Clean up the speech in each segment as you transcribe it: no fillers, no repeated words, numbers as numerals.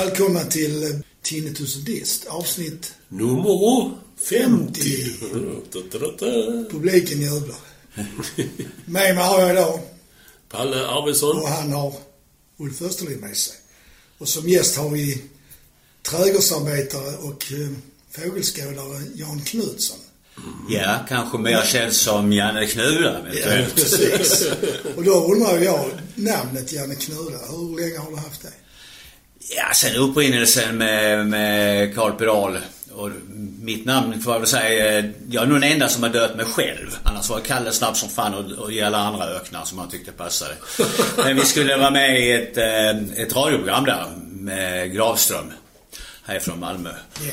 välkomna till Tinnitus och Dist, avsnitt nummer 50. Publiken jublar. Med mig har jag idag Palle Arvidsson. och han har Ulf Österlind med sig. Och som gäst har vi trädgårdsarbetare och fågelskådare Jan Knutsson. Ja, kanske mer känd som Janne Knuda. Ja, precis. Och då undrar jag, namnet Janne Knuda, hur länge har du haft det? Ja, sen upprinnelsen med Carl Pedal. Och mitt namn får jag väl säga, jag är nog den enda som har dött mig själv. Annars var Kalle snabb som fan och ge alla andra öknar som han tyckte passade. Men vi skulle vara med i ett radioprogram där med Gravström härifrån Malmö.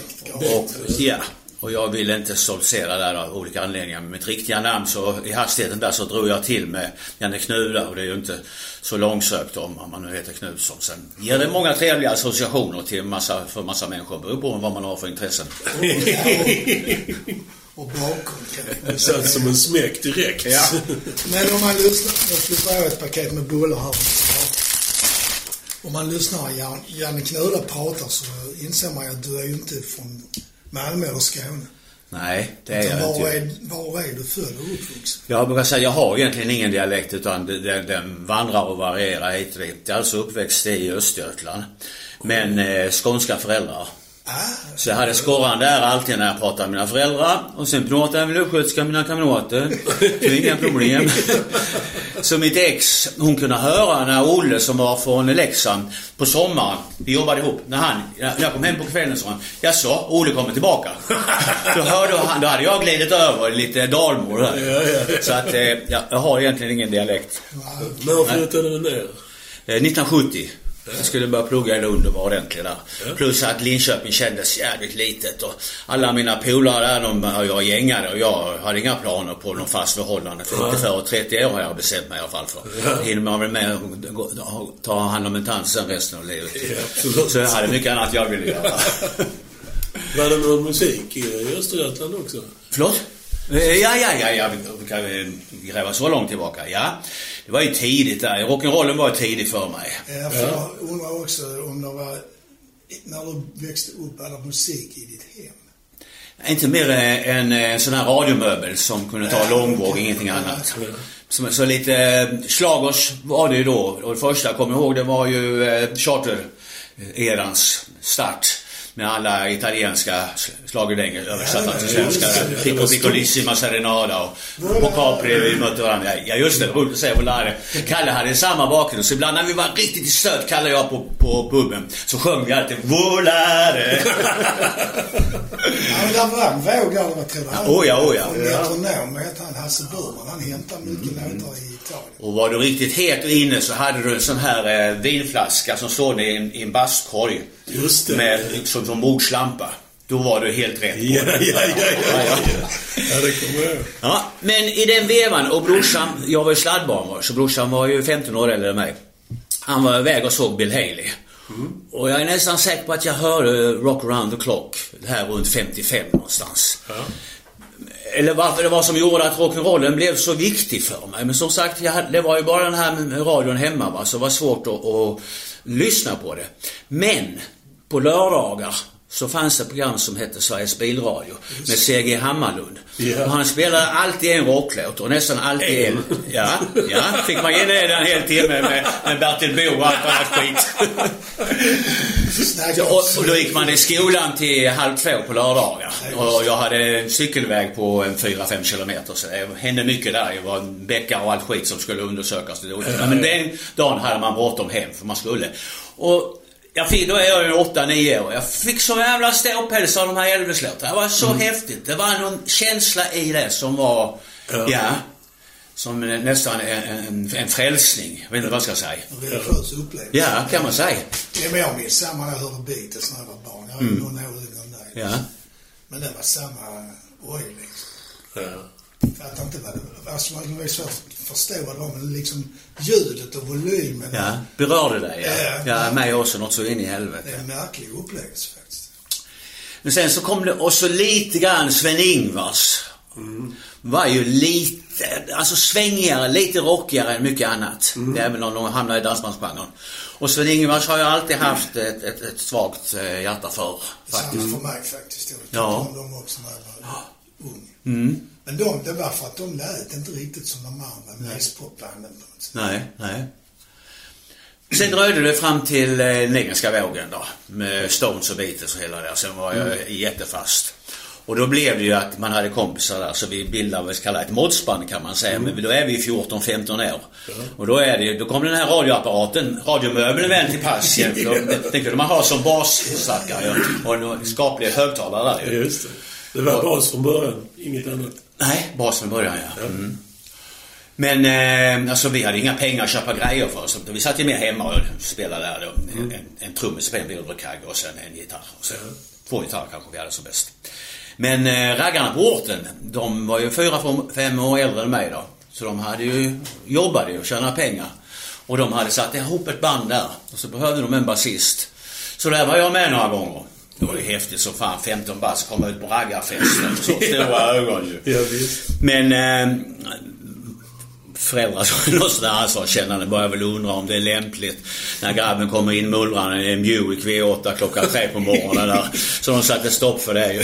Och jag ville inte stoltsera där av olika anledningar. Med mitt riktiga namn så i hastigheten där så drog jag till med Janne Knuda. Och det är ju inte så långsökt om man nu heter Knutsson. Sen ger det många trevliga associationer till för massa människor. Beror på vad man har för intressen. Och bakom. Det känns som en smäck direkt. Ja. Men om man lyssnar, jag skulle få ett paket med bullar här. Om man lyssnar Janne Knuda pratar så inser man att du är ju inte från Malmö eller Skåne. Nej, det är jag inte. Var är du född och uppvuxen? Jag brukar säga jag har egentligen ingen dialekt utan den vandrar och varierar hit och dit. Jag är alltså uppväxt i Östergötland. Men skånska föräldrar. Så jag hade skorran där alltid när jag pratade med mina föräldrar. Och sen pratade jag med östgötska mina kamrater. Så inga problem. Så mitt ex, hon kunde höra när Olle som var från Leksand på sommaren, vi jobbade ihop, när jag kom hem på kvällen så han, jag sa, Olle kommer tillbaka. Då hörde han, då hade jag glidit över lite dalmor där. Ja. Så att jag har egentligen ingen dialekt. När flyttade du ner? 1970. Jag skulle börja plugga i Lund och vara ordentlig där. Plus att Linköping kändes jävligt litet. Och alla mina polare där, jag gängade. Och jag hade inga planer på någon fast förhållande. För inte för 30 år har jag bestämt mig i alla fall för. Hinner man väl med ta hand om en tant sen resten av livet. Så jag hade mycket annat jag ville göra. Var det någon musik i Östergötland också? Förlåt? Ja, vi kan gräva så långt tillbaka. Ja, det var ju tidigt där. Rock'n'rollen var tidigt för mig. Ja, för jag undrar också om det var när du växte upp alla musik i ditt hem. Inte mer en sån här radiomöbel som kunde ta långvåg, ingenting annat. Så lite slagers var det ju då. Och det första jag kommer ihåg det var ju charter-erans start. Med alla italienska slagerdänger översatta till svenska. Piccolissima Serenada och Capri, vi mötte varandra. Ja, just det, roligt att säga på lärare. Kalle hade samma bakgrund. Så ibland när vi var riktigt i stöd, Kalle jag på puben, så sjöng vi alltid Volare. Ja, men där var en vågare, vad tror du? Oh ja. Metronom heter han Hasse Burman. Han hämtar mycket låtar i Italien. Och var du riktigt het och inne så hade du en sån här vinflaska som stod i en bastkorg. Just det. Med liksom som bordslampa. Då var du helt rätt på Ja, det kommer jag. Ja, men i den vevan och brorsan, jag var ju sladdbarnmor, så brorsan var ju 15 år äldre än mig. Han var iväg och såg Bill Haley. Och jag är nästan säker på att jag hörde Rock Around the Clock här runt 55 någonstans. Ja. Eller varför det var som gjorde att rock'n'rollen blev så viktig för mig. Men som sagt, det var ju bara den här med radion hemma, va? Så det var svårt att lyssna på det. Men på lördagar så fanns det ett program som hette Sveriges Bilradio med C.G. Hammarlund. Yeah. Och han spelade alltid en rocklåt och nästan alltid en. Ja, fick man ge ner en hel timme med Bertil Bo och allt annat skit. och då gick man i skolan till 1:30 på lördagar. Och jag hade en cykelväg på 4-5 kilometer. Så det hände mycket där. Det var bäckar och allt skit som skulle undersökas. Men den dagen hade man bråttom hem för man skulle. Och då är jag ju 8-9 år. Jag fick så jävla ståpäls av de här Elvis-låtarna. Det var så häftigt. Det var någon känsla i det som var som nästan en frälsning. Jag vet inte vad jag ska säga. En religiös upplevelse. Ja, kan man säga. Ja, men jag minns samma när jag hörde Beatles när jag var barn. Jag var någon år yngre än dig. Ja. Men det var samma liksom. Ja. För att inte var det. Alltså man var ju svårt att förstå vad det var, men liksom ljudet och volymen. Ja, berörde dig. Ja, mig också något så in i helvete. Det är en märklig upplevelse faktiskt. Men sen så kom det också lite grann Sven-Ingvars. Var ju lite alltså svängigare, lite rockigare än mycket annat. Även om de hamnar i dansbandsgenren. Och Sven-Ingvars har jag alltid haft ett svagt hjärta för. Faktiskt. Samma för mig faktiskt. Jag tyckte om dem också när jag var ung. Men det var för att de lät inte riktigt som de andra nice-popbanden. Nej. Sen dröjde det fram till den engelska vågen då. Med Stones och Beatles och hela det. Sen var jag jättefast. Och då blev det ju att man hade kompisar där. Så vi bildade vad vi kallar ett moddsband kan man säga. Men då är vi 14-15 år. Och då kom den här radioapparaten. Radiomöbeln väl till pass. Det kunde man ha som basslackare. Och en skaplig högtalare där. Just det. Det var bas från början. Inget annat. Nej, bas från början, ja. Men alltså vi hade inga pengar att köpa grejer för oss. Vi satt ju mer hemma och spelade där då. En trummis på en bilderkagge och sen en gitarr. Och sen 2 gitarrer kanske vi hade som bäst. Men raggarna på orten, de var ju 4-5 år äldre än mig då. Så de hade ju jobbade och tjänade pengar. Och de hade satt ihop ett band där. Och så behövde de en basist. Så där var jag med några gånger. Det var ju häftigt så fan, 15 bass komma ut på raggarfesten. Så stora ögon ju. Ja, visst. Men föräldrar som något sådär ansvarskännande börjar väl undra om det är lämpligt när grabben kommer in mullrande i en Buick V8 klockan 3 på morgonen där. Så de satte stopp för det ju.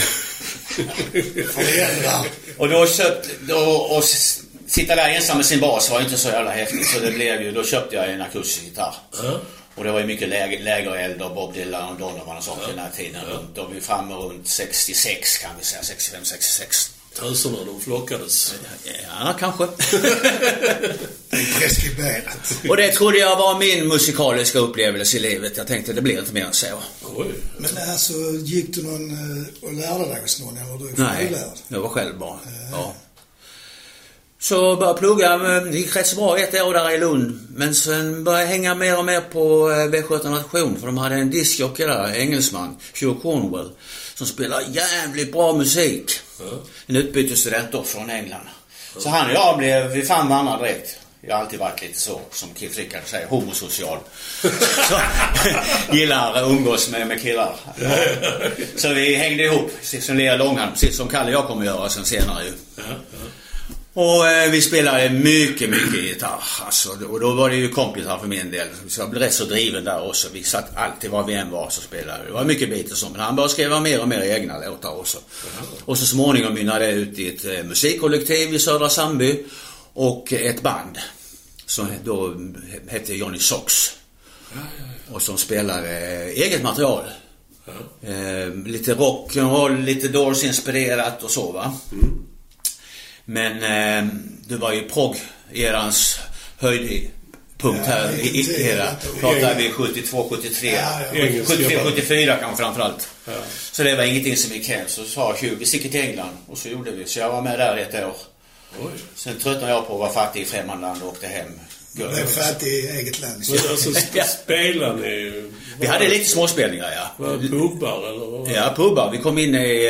Och då och sitta där ensam med sin bas var inte så jävla häftigt. Så det blev ju, då köpte jag en akustisk gitarr. Och det var ju mycket lägre eld och Bob Dylan och Donovan och sånt den här tiden. Då var vi framme runt 66 kan vi säga, 65-66. Töserna, de flockades. Ja, kanske. Det är preskriberat. Och det trodde jag var min musikaliska upplevelse i livet. Jag tänkte det blir inte mer än så. Oj. Men alltså, gick du någon och lärde dig hos någon? Eller du Nej, jag var själv bara. Ja. Så började plugga, det gick rätt så bra 1 år där i Lund. Men sen började jag hänga mer och mer på Västgöta Nation. För de hade en discjockey där, engelsman, Hugh Cornwell. Som spelar jävligt bra musik. En utbytesstudent då från England. Så han och jag vi fann varandra direkt. Jag har alltid varit lite så, som Keith Rickard säger, homosocial. Så gillar att umgås med killar. Ja. Så vi hängde ihop, som Lea Långhand, precis som Kalle och jag kommer göra sen senare ju. Och vi spelade mycket gitarr. Alltså, och då var det ju kompisar för min del. Så jag blev rätt så driven där också. Vi satt alltid var vi än var så spelade. Det var mycket Beatles som. Men han började skriva mer och mer egna låtar också. Och så småningom mynnade det ut i ett musikkollektiv i Södra Sandby. Och ett band. Som då hette Johnny Sox. Och som spelade eget material. Lite rock'n'roll, lite Doors-inspirerat och så va. Men det var ju prog-erans höjdpunkt här i era. Pratar vi 72-73. 73-74 kanske framförallt. Så det var ingenting som gick hem. Så sa Hugh, vi sticker till England. Och så gjorde vi. Så jag var med där 1 år. Sen tröttnade jag på att vara fattig i främmande land och åkte hem. Du blev fattig i eget land. Alltså spelade ni ju... Vi hade lite småspelningar, ja. Var det pubbar eller vad? Ja, pubbar. Vi kom in i...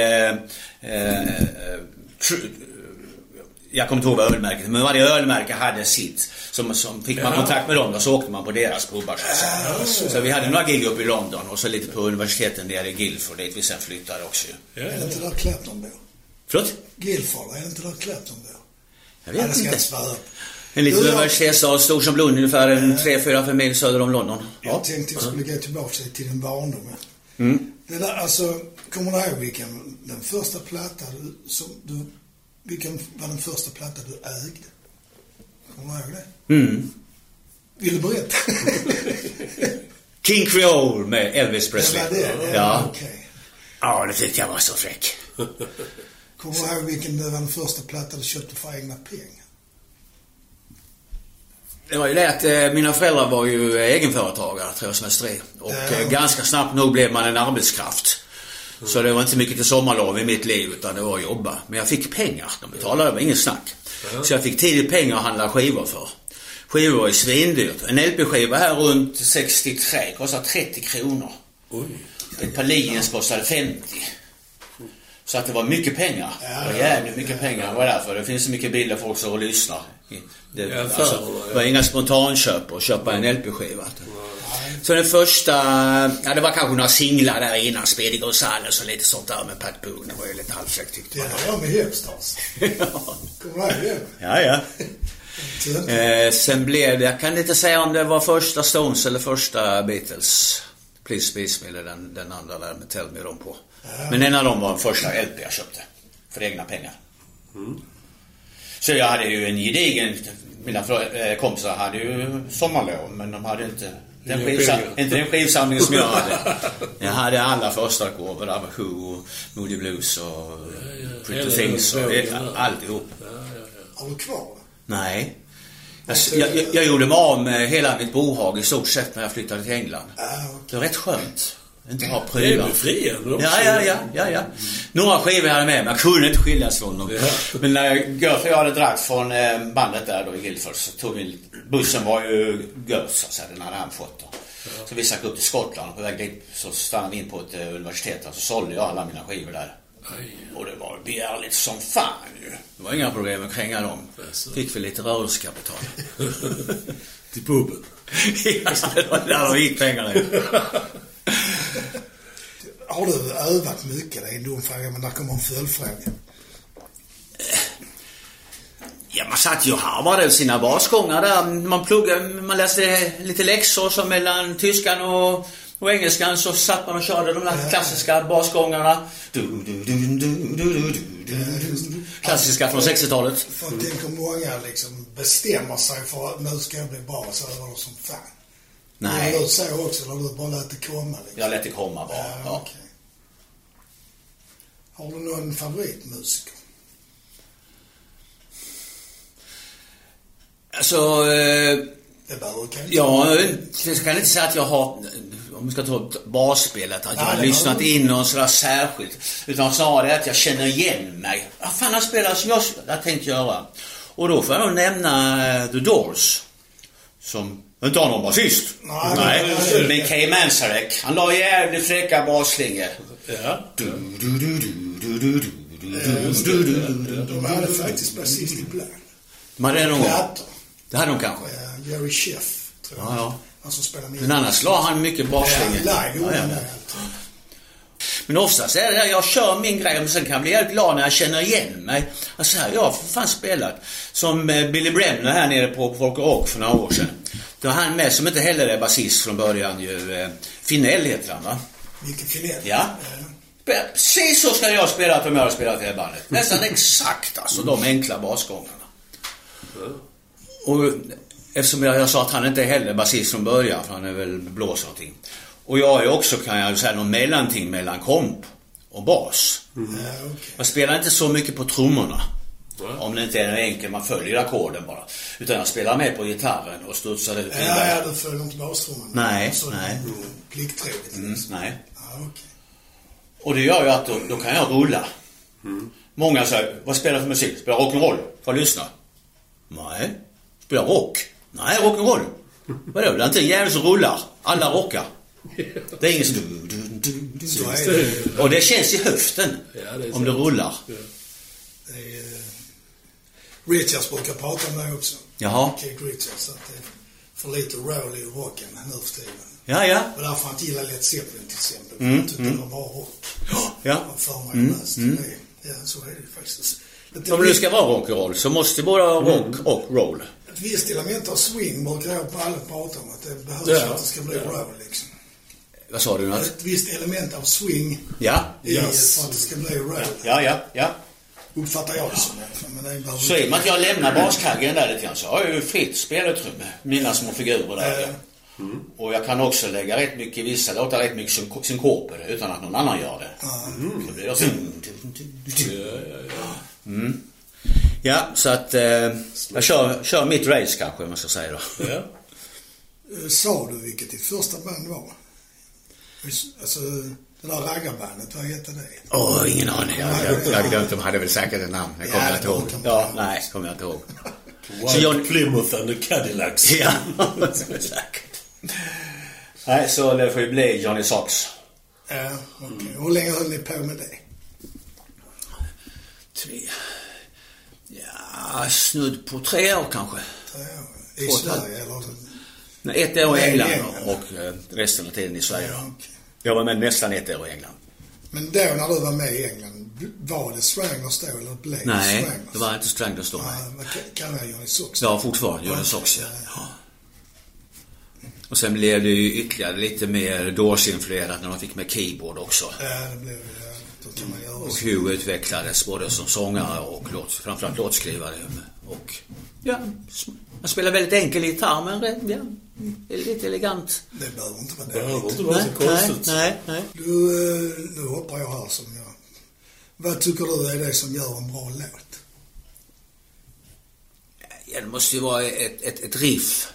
jag kommer inte ihåg vad ölmärket, men varje ölmärke hade sitt. Som fick man kontakt med dem, då så åkte man på deras pubbar. Så vi hade några gig upp i London och så lite på universiteten där i Guildford, dit vi sen flyttade också. Är det inte där Clapton bor? Förlåt? Guildford, är det inte där Clapton bor? Jag vet inte. Svara. En liten universitetsstad, stor som Lund, ungefär 3-4 mil söder om London. Jag tänkte jag skulle gå tillbaka till din barndom. Det där, alltså, kommer du ihåg vilken den första platta vilken var den första platta du ägde? Kommer du ihåg det? Vill du berätta? King Creole med Elvis Presley. Det var det? Ja. Okay. Ja, det tyckte jag var så fräck. Kommer du ihåg vilken det var den första platta du köpte för egna pengar? Det var ju det att mina föräldrar var ju egenföretagare, trähusmästeri. Och ganska snabbt nog blev man en arbetskraft. Så det var inte mycket till sommarlov i mitt liv utan det var att jobba. Men jag fick pengar, de betalade, det var ingen snack. Så jag fick tidigt pengar att handla skivor för. Skivor var ju svindyrt. En LP-skiva här runt 63 kostade 30 kronor. Ett par Liens kostade 50. Så att det var mycket pengar. Det var jävligt mycket pengar. Det var därför det finns så mycket bilder folk som lyssnar. Det var inga spontanköp och köpa en LP-skiva. Så den första, ja det var kanske några singlar där innan, Speedy Gonzales och lite sånt där med Pat Boone. Det var ju lite halvfräckt tyckte man. Det var med Hipstars. Kommer du ihåg det? Ja. Sen blev det, jag kan inte säga om det var första Stones eller första Beatles. Please Please Me eller den andra där med Tell Me dem på. Ja. Men en av dem var den första LP jag köpte. För egna pengar. Så jag hade ju en gedigen, mina kompisar hade ju sommarlov, men de hade inte den skivsamling som jag hade. Jag hade alla första gåvor, där var Who, Moody Blues och Pretty Things och alltihop. Har du kvar? Nej. Jag gjorde mig av med hela mitt bohag i stort sett när jag flyttade till England. Det var rätt skönt. Inte ha prylar. Det är befriande också. Ja. Några skivor hade med, men jag kunde inte skiljas från dem. Ja. Men när Göth och jag hade dragit från bandet där då i Guildford, så tog vi, bussen var ju Göth så att säga, den hade han fått då. Ja. Så vi stack upp till Skottland och på väg dit så stannade vi in på ett universitet och så sålde jag alla mina skivor där. Och det var begärligt som fan ju. Det var inga problem att kränga dem. Fick vi lite rörelsekapital. Till puben. Ja, det var där de gick pengarna. Har du övat mycket? Det är en dum fråga, men där kommer en följdfråga. Ja, man satt ju och harvade sina basgångar där. Man pluggade, man läste lite läxor som mellan tyskan och engelskan, så satt man och körde de där klassiska basgångarna. Klassiska från 60-talet. För jag tänker många liksom bestämmer sig för att nu ska jag bli bas över det som fan. Nej. Ja, du säger också, eller du bara lät det komma liksom. Jag lät det komma bara, ja. Okay. Har du någon favoritmusiker? Alltså... det behöver jag kan inte säga att jag har, om vi ska ta basspelet, att jag har lyssnat in någon sådär särskilt. Utan snarare att jag känner igen mig. Vad fan har spelat som jag tänkte göra? Och då får jag nog nämna The Doors. Som inte har någon basist. Nej. Men Kay Manzarek, han la jävligt fräcka basslingor. Ja. De hade faktiskt basist ibland. De hade det någon gång. Det hade de kanske. Jerry Sheff, tror jag. Ja. Han som spelar med. Men annars la han mycket basslingor. Men oftast är det jag kör min grej, men sen kan jag bli helt glad när jag känner igen mig. Alltså här, jag har fan spelat som Billy Bremner här nere på Folk Rock för några år sedan. Då han med, som inte heller är basist från början, ju Finell heter han, va? Vilken Finell? Ja. Precis så ska jag spela om jag har spelat i det bandet. Nästan exakt, alltså, de enkla basgångarna. Och eftersom jag sa att han inte är heller basist från början, för han är väl blås någonting. Och jag är också, kan jag säga, någon mellanting mellan komp och bas. Okay. Jag spelar inte så mycket på trummorna. Om det inte är en enkel, man följer ackorden bara. Utan jag spelar med på gitarren och studsar ut. Ja, du följer inte bastrumman. Nej. Plikttroligt. Nej. Okay. Och det gör ju att då kan jag rulla. Många säger, vad spelar för musik? Spelar rock'n'roll? Får jag lyssna? Nej. Spelar rock? Nej, rock'n'roll. Vadå? Det är inte en jävel som rullar. Alla rockar. Det är ingen som... Och det känns i höften om det rullar. Richards brukar prata om det också. Jaha. Keith Richards, att det är för lite roll i rocken nu för tiden. Ja. Och därför han gillar Led Zeppelin till exempel. Jag tycker det var bra rock. Ja. För mig mest. Ja, så är det faktiskt. Om det ska vara rock'n'roll så måste det både rock och roll. Ett visst element av swing brukar jag på alla prata om. Att det behövs för att det ska bli roll liksom. Vad sa du? Ett visst element av swing. Ja. För att det ska bli roll. Ja. Uppfattar jag det som. Men det är så är man att jag lämnar baskaggen där lite grann, så har jag ju fritt spelutrymme. Mina små figurer där. Och jag kan också lägga rätt mycket, vissa låtar rätt mycket synkoper utan att någon annan gör det. Så blir jag så... Ja, så att jag kör mitt race kanske, om man ska säga då. Ja. Sa du vilket ditt första band var? Alltså, det där raggarbandet, vad heter det? Ingen aning. Jag hade glömt, de hade väl säkert ett namn. Det kommer jag inte ihåg. Nej, kommer jag inte ihåg. White Plymouth and the Cadillacs. Ja, säkert. Nej, så det får ju bli Johnny Sox. Ja, okej. Hur länge höll ni på med det? 3. Ja, snudd på 3 år kanske. 3 år. I Sverige eller? 1 år i England och resten av tiden i Sverige. Ja, okay. Jag var med nästan 1 år i England. Men då när du var med i England, var det Stranglers då eller blev det Nej, Stranglers? det var inte Stranglers då. Vad kallar jag Johnny Sox? Ja, fortfarande Johnny Sox, ja. Och sen blev det ju ytterligare lite mer Doors-influerat när de fick med keyboard också. Ja, det blev då kan man göra Och så. Hugh utvecklades både som sångare och framförallt låtskrivare. Och ja, han spelar väldigt enkel gitarr, men ja, lite elegant. Det behöver inte vara Det behöver dåligt. inte vara så konstigt. Nej. Nu hoppar jag här som jag. Vad tycker du är det som gör en bra låt? Ja, det måste ju vara ett riff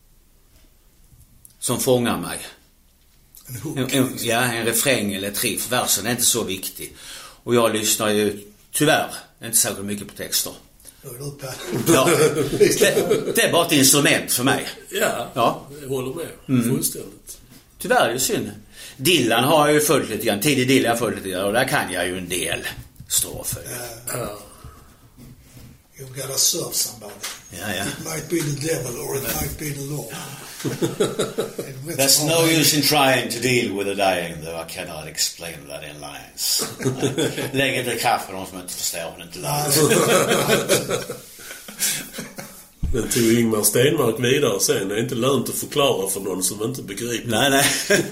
som fångar mig. En hook? En refräng eller ett riff. Versen är inte så viktig. Och jag lyssnar ju tyvärr inte särskilt mycket på texter. Då är du på. Ja, det är bara ett instrument för mig. Ja, Ja. jag håller med. Fullständigt. Tyvärr är det synd. Dylan har jag ju följt lite grann. Tidig Dylan har jag följt lite grann. Och där kan jag ju en del strofer. Ja. You gotta serve somebody. Ja. It might be the devil or it might be the Lord. There's no use in trying to deal with the dying, though I cannot explain that in lines. Lägg inte kaffe de som inte förstår men inte lines. Den tog Ingmar Stenmark vidare sen. Det är inte lönt att förklara för någon som inte begriper. Nej.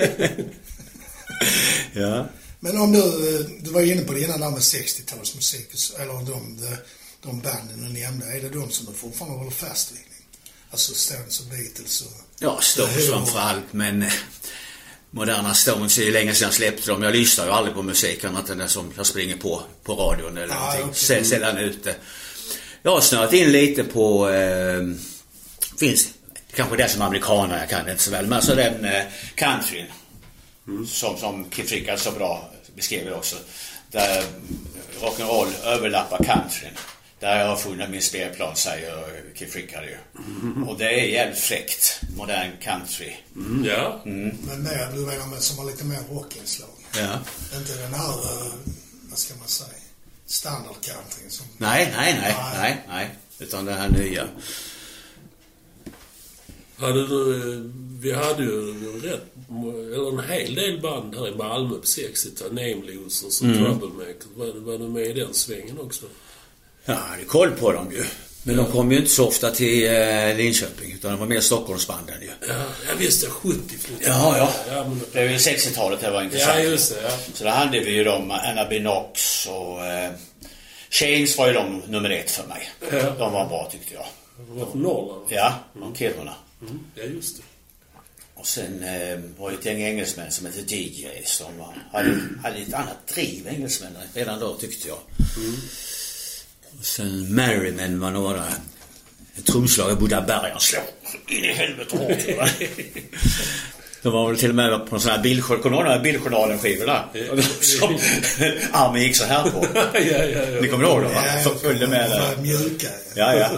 Ja. Men om du var inne på det innan där med 60-talsmusik, eller de banden du nämnde, är det de som du fortfarande håller fast vid? Alltså Stones och Beatles och... Ja, Stones framförallt, men moderna Stones är ju länge sedan jag släppte dem. Jag lyssnar ju aldrig på musik annat än det som jag springer på radion eller någonting. Okay. Sällan ute. Jag har snöat in lite på... finns kanske det som amerikaner, jag kan det inte så väl. Men alltså den countryn som Keith Richards så bra beskriver också. Där rock'n'roll överlappar countryn. Där jag har funnit min spelplan, säger Keith Richards ju. Och det är jävligt fräckt. Modern country. Ja. Men mer, du menar med som har lite mer rockinslag. Ja. Inte den här, vad ska man säga, standard country som... Nej. Utan det här nya. Vi hade ju en hel del band här i Malmö på 60-talet. Nameless och Troublemaker. Var du med i den svängen också? Ja, jag hade koll på dem ju. Men de kom ju inte så ofta till Linköping, utan de var mer Stockholmsbanden ju. Ja, jag visste 70. Ja. Det är ju 60-talet det var intressant. Ja, just det, ja. Så då hade vi ju dem, Anna Binox och Chains var ju de nummer 1 för mig. Ja. De var bra tyckte jag. De var från Norrland. Ja, de Kiruna. Ja, just det. Och sen var det ett gäng engelsmän som heter DJs. De hade ett annat driv, engelsmän, redan då tyckte jag. Och sen Merrymen var några. En trumslagare Buddha Bergen slår in i helvete hårt. De var väl till och med på en sån här bildjournalen skivorna. Som armen gick så här på. Ja. Ni kommer ihåg det, va? Som följde med där. Mjuka. Ja.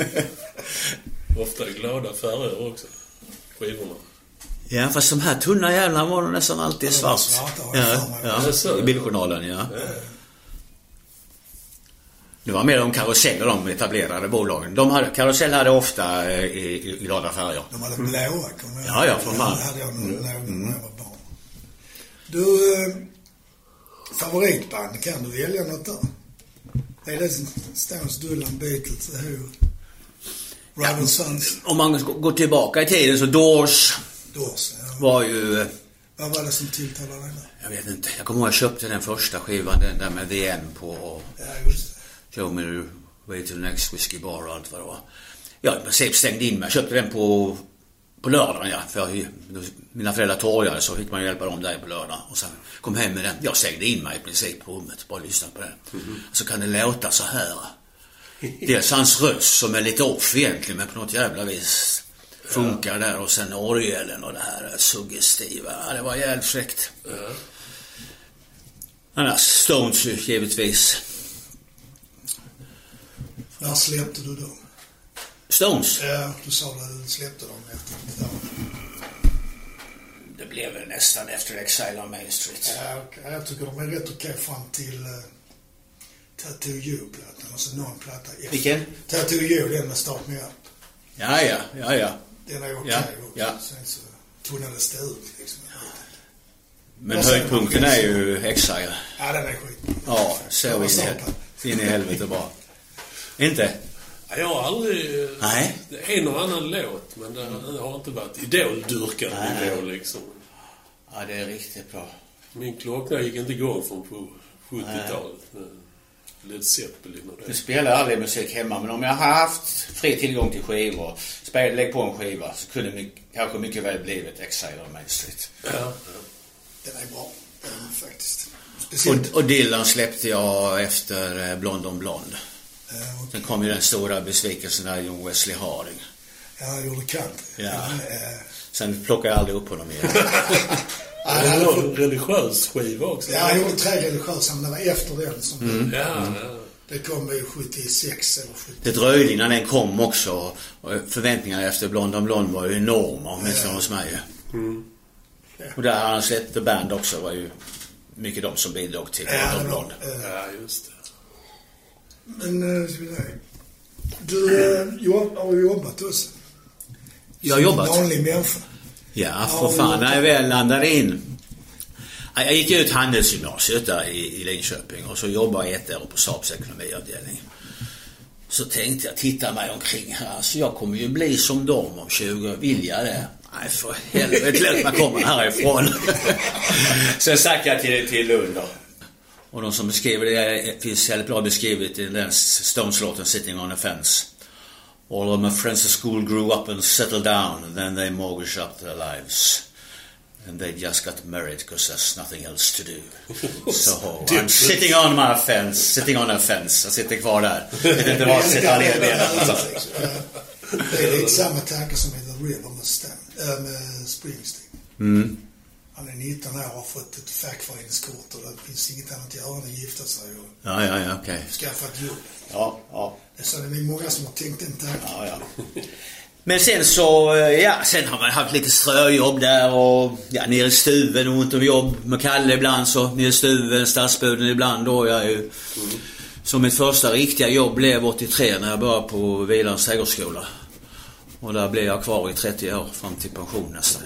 Ofta glada färger också. Skivorna. Ja, fast de här tunna jävlarna var nästan alltid svart. Ja, i bildjournalen, ja. Det var mer om Karusell och de etablerade bolagen. Karusell hade ofta i glada färger. De hade blåa, kommer jag. Ja, för fan. Det hade jag någon när jag var barn. Du, favoritband, kan du välja något där? Är det Stones, Dylan, Beatles, Who? Ride Sons? Om man går tillbaka i tiden så Doors var ju... Vad var det som tilltalade dig? Jag vet inte. Jag kommer ihåg att jag köpte den första skivan, den där med The End på... Ja, just det. Show me the way to the next whiskey bar och allt vad det var. Jag i princip stängde in mig. Jag köpte den på lördagen, ja. För mina föräldrar torgade så fick man hjälpa dem där på lördagen. Och sen kom hem med den. Jag stängde in mig i princip på rummet. Bara lyssnade på den. Så kan det låta så här. Dels hans röst som är lite off egentligen, men på något jävla vis funkar där. Och sen orgelen och det här suggestiva. Ja, det var jävligt fräckt. Annars Stones givetvis. När släppte du dem? Stones? Ja, du sa att du släppte dem efter ett år. Det blev väl nästan efter Exile on Main Street. Ja, jag tycker de är rätt okej fram till Tattoo You-plattan. Alltså någon platta efter. Vilken? Tattoo You, den med Start Me Up. Ja. Den är okej också. Ja. Sen så tunnades det ut liksom. Men höjdpunkten är ju Exile. Ja, den är skit. Ja, så in i helvete bra. Inte? Jag har aldrig... Nej. En och annan låt, men det har inte varit idoldyrkande nivå liksom. Ja, det är riktigt bra. Min klocka gick inte igång från på 70-talet. Led Zeppelin och det. Jag spelar aldrig musik hemma, men om jag har haft fri tillgång till skivor, lägg på en skiva, så kunde kanske mycket väl blivit Exile och Main Street. Ja. Den är bra, faktiskt. Speciellt. Och Dylan släppte jag efter Blond on Blond. Sen kom ju den stora besvikelsen där John Wesley Harding. Ja, han gjorde country. Ja. Sen plockade jag aldrig upp honom igen. Han gjorde en religiös skiva också. Ja, han gjorde 3 religiösa, men det var efter den som... Ja. Det kom ju 76 eller 70. Det dröjde innan den kom också. Och förväntningarna efter Blond on Blond var ju enorma, åtminstone hos mig. Och där han släppt The Band också, var ju mycket de som bidrog till Blond on Blond. Ja, just det. Men du har ju jobbat också. Jag har jobbat. Vanlig människa. Ja, för fan. När jag väl landade in. Jag gick ut handelsgymnasiet där i Linköping. Och så jobbade jag 1 år på Saabs ekonomiavdelning. Så tänkte jag, titta mig omkring här. Alltså jag kommer ju bli som dem om 20 år. Vill jag det? Nej, för helvete, låt mig komma härifrån. Sen stack jag till Lund då. Och de som beskriver det finns väldigt bra beskrivet i den Stones-låten Sitting on a Fence. All of my friends at school grew up and settled down, and then they mortgaged up their lives. And they just got married because there's nothing else to do. So I'm sitting on my fence, sitting on a fence. Jag sitter kvar där. Jag vet inte vad sitter han ner benen. Det är lite samma tanke som i The River med Springsteen. Han är 19 år och har fått ett fackföreningskort och det finns inget annat att göra än att gifta sig och Ja, okej. skaffa ett jobb. Ja. Så det är många som har tänkt den tanken. Ja. Men sen så, sen har man haft lite ströjobb där och nere i stuven och ont om jobb med Kalle ibland, så nere i stuven, stadsbuden ibland då. Jag är ju, som mitt första riktiga jobb blev 83 när jag började på Vilans trädgårdsskola. Och där blev jag kvar i 30 år fram till pension nästan.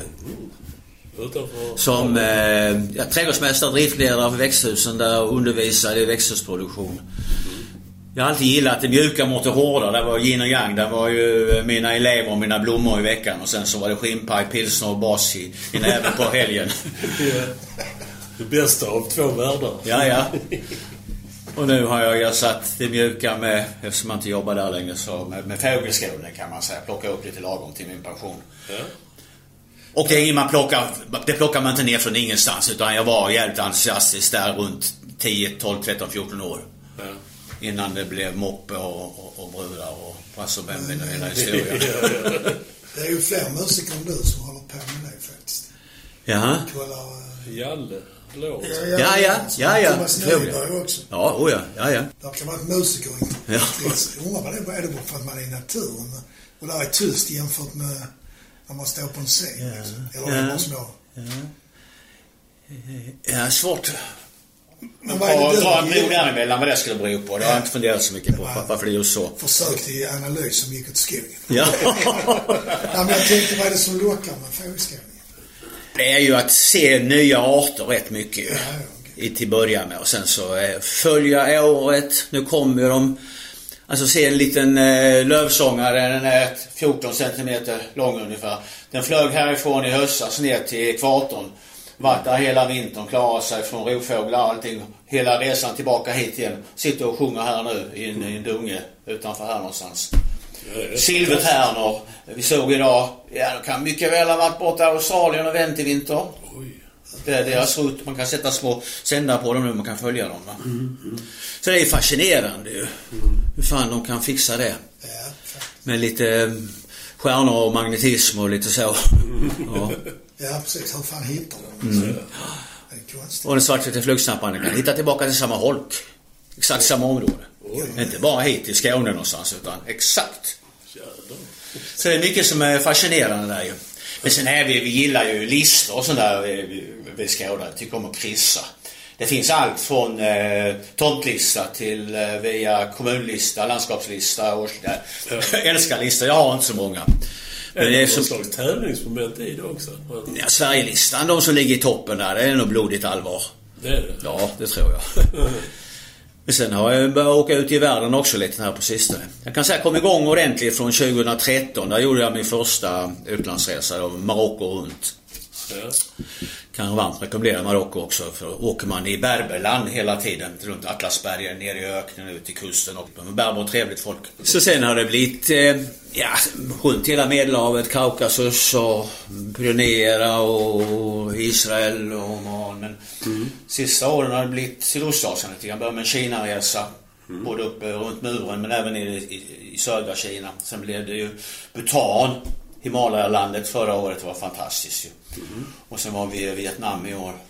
Som trädgårdsmästare, driftledare för växthusen där jag undervisade i växthusproduktion. Jag har alltid gillat det mjuka mot det hårda. Det var yin och yang. Det var ju mina elever och mina blommor i veckan. Och sen så var det skinnpaj, pilsner och bas i näven på helgen. Det bästa av 2 världar. Ja. Och nu har jag satt det mjuka med, eftersom man inte jobbar där längre, så med fågelskålen kan man säga. Plocka upp lite lagom till min pension. Ja. Och det plockar man inte ner från ingenstans, utan jag var jävligt entusiastisk där runt 10, 12, 13, 14 år. Ja. Innan det blev moppe och brudar och passobämmen och hela historien. Det är ju fler musiker än du som håller på med det faktiskt. Jaha. Jalle. Ja. Thomas Nyberg också. Ja. Där kan vara ett musiker. Ja. Vad är det för att man är i naturen? Och där är tyst jämfört med när man står på en scen. Liksom. Eller är små. Ja, svårt. Men vad är det dra en bro däremellan, vad det skulle bero på. Det har jag inte funderat så mycket på. Varför det är just så. Försök till analys som gick åt skogen. Ja. Men jag tänkte, vad är det som lockar med fågelskådningen? Det är ju att se nya arter rätt mycket till början med. Och sen så följa året. Nu kommer de. Alltså se en liten lövsångare. Den är 14 centimeter lång ungefär. Den flög härifrån i höstas ner till ekvatorn. Varit där hela vintern, klarar sig från rovfåglar och allting. Hela resan tillbaka hit igen. Sitter och sjunger här nu i en dunge utanför här någonstans. Silvertärnor. Vi såg idag, de kan mycket väl ha varit borta i Australien och vänt i vinter. Det är deras rutt. Man kan sätta små sändare på dem nu, man kan följa dem. Va? Så det är fascinerande ju. Hur fan de kan fixa det. Med lite stjärnor och magnetism och lite så. Ja, precis. Hur fan hittar de? Och den svartvita flugsnapparna kan hitta tillbaka till samma holk. Exakt samma område. Inte bara hit till Skåne någonstans, utan exakt. Så det är mycket som är fascinerande där ju. Men sen är vi gillar ju listor och sånt där vi skådar. Tycker om att kryssa. Det finns allt från tomtlista till via kommunlista, landskapslista och älskar listor. Jag har inte så många. Men det är någon slags tävlingsmoment i det också. Ja, Sverigelistan, de som ligger i toppen där, det är nog blodigt allvar. Det är det? Ja, det tror jag. Men sen har jag börjat åka ut i världen också lite här på sistone. Jag kan säga att jag kom igång ordentligt från 2013. Där gjorde jag min första utlandsresa då, Marocko runt. Ja. Kan varmt rekommendera Marocko också, för åker man i Berberland hela tiden runt Atlasbergen, ner i öknen, ut till kusten och Berber och trevligt folk. Så sen har det blivit runt hela Medelhavet, Kaukasus och Pyrenéerna och Israel och Oman. Men sista åren har det blivit Sydostasien lite grann. Började med en Kina-resa, både uppe runt muren men även i södra Kina. Sen blev det ju Bhutan, Himalaya-landet förra året, var fantastiskt ju. Och sen var vi i Vietnam i år.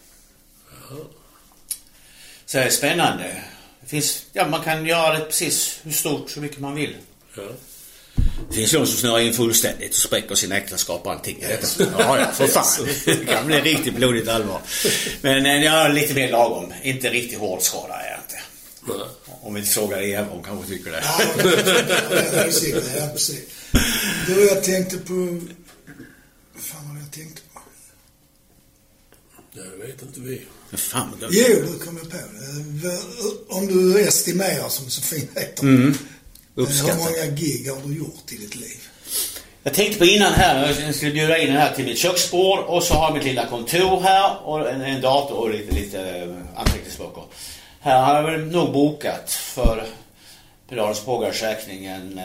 Så det är spännande. Det finns, man kan göra det precis hur stort, så mycket man vill. Ja. Det finns ju som snurrar in fullständigt och spräcker sin äktenskap och allting. Ja, för fan. Det kan bli riktigt blodigt allvar. Men jag är lite mer lagom. Inte riktigt hård skada är jag inte. Nej. Om vi inte frågar er om kanske tycker det. Ja, precis. Du, jag tänkte på... Fan vad jag tänkte på. Ja, det vet inte vi. Fan, Jo, du kommer på det. Om du estimerar, som så fint heter. Hur många gig har du gjort i ditt liv? Jag tänkte på innan här, jag skulle bjuda in den här till mitt köksbord och så har jag mitt lilla kontor här och en dator och lite anteckningsböcker. Här har jag väl nog bokat för Pedalens Pågars räkningen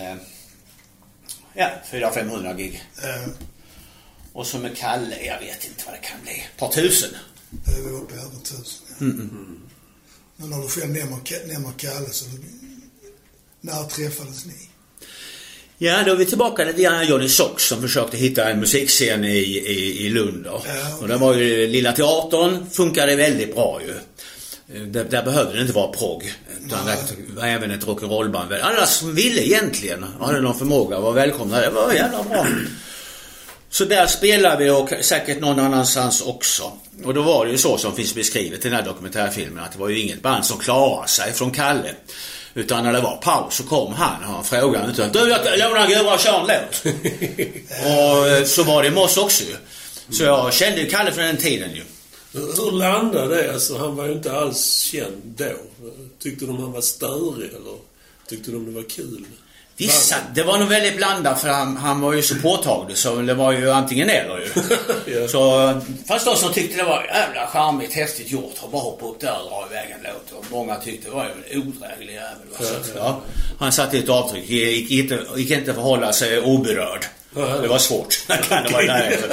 400-500 gig. Och så med Kalle, jag vet inte vad det kan bli. Ett par tusen. Det är uppe över 1000. Men när du själv nämner Kalle, så när träffades ni? Ja, då är vi tillbaka lite grann Johnny Sox som försökte hitta en musikscen i Lund då. Och där var ju Lilla Teatern, funkade väldigt bra ju. Där behövde det inte vara progg, utan det var även ett rock'n'rollband. Alla som ville egentligen, hade någon förmåga, var välkomna. Det var jävla bra. Så där spelade vi och säkert någon annanstans också. Och då var det ju så som finns beskrivet i den här dokumentärfilmen, att det var ju inget band som klarade sig från Kalle. Utan när det var paus så kom han och han frågade inte, du, jag lånar Gura och kör en låt. Och så var det med oss också ju. Så jag kände ju Kalle från den tiden ju. Hur landade det? Alltså, han var ju inte alls känd då. Tyckte de han var störig eller tyckte de det var kul? Vissa, det var nog väldigt blandat för han var ju så påtaglig så det var ju antingen eller ju. Ja. Så fast de som tyckte det var jävla charmigt, häftigt gjort och bara hoppa upp där och dra iväg en låt. Och många tyckte det var ju en odräglig jävel. Ja. Han satte ett avtryck, gick inte förhålla sig oberörd. Det var svårt. Det var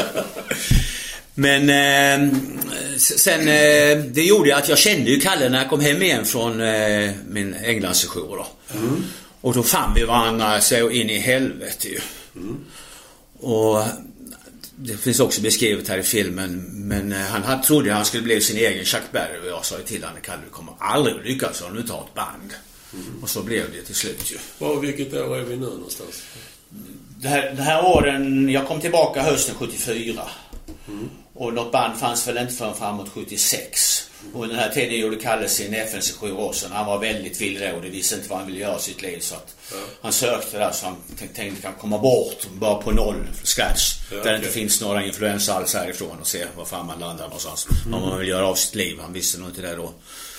Men sen det gjorde att jag kände ju Kalle när jag kom hem igen från min Englandssession då. Och då fann vi varandra så in i helvete ju. Och det finns också beskrivet här i filmen, men han trodde han skulle bli sin egen Chuck Berry och jag sa till honom, Kalle, du kommer aldrig lyckas om du tar ett band. Och så blev det till slut ju. Och vilket år är vi nu någonstans? Det här åren, jag kom tillbaka hösten 74. Och något band fanns väl inte förrän framåt 76. Och den här tiden gjorde Kalle sin FN-session också. Han var väldigt villrådig, visste inte vad han ville göra i sitt liv. Så att han sökte där så han tänkte att han kan komma bort bara på noll, scratch. Där det inte finns några influenser alls härifrån och se var fan man landar någonstans. Om man vill göra av sitt liv, han visste nog inte det då.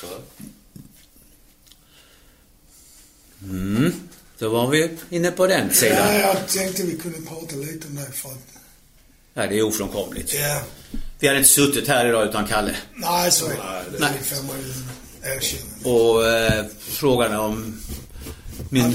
Då var vi inne på den sidan. Ja, jag tänkte vi kunde prata lite om det för att... Ja, det är ofrånkomligt. Ja. Vi hade inte suttit här idag utan Kalle. Nej, så är det. Nej. Det får man ju erkänna. Och frågan om min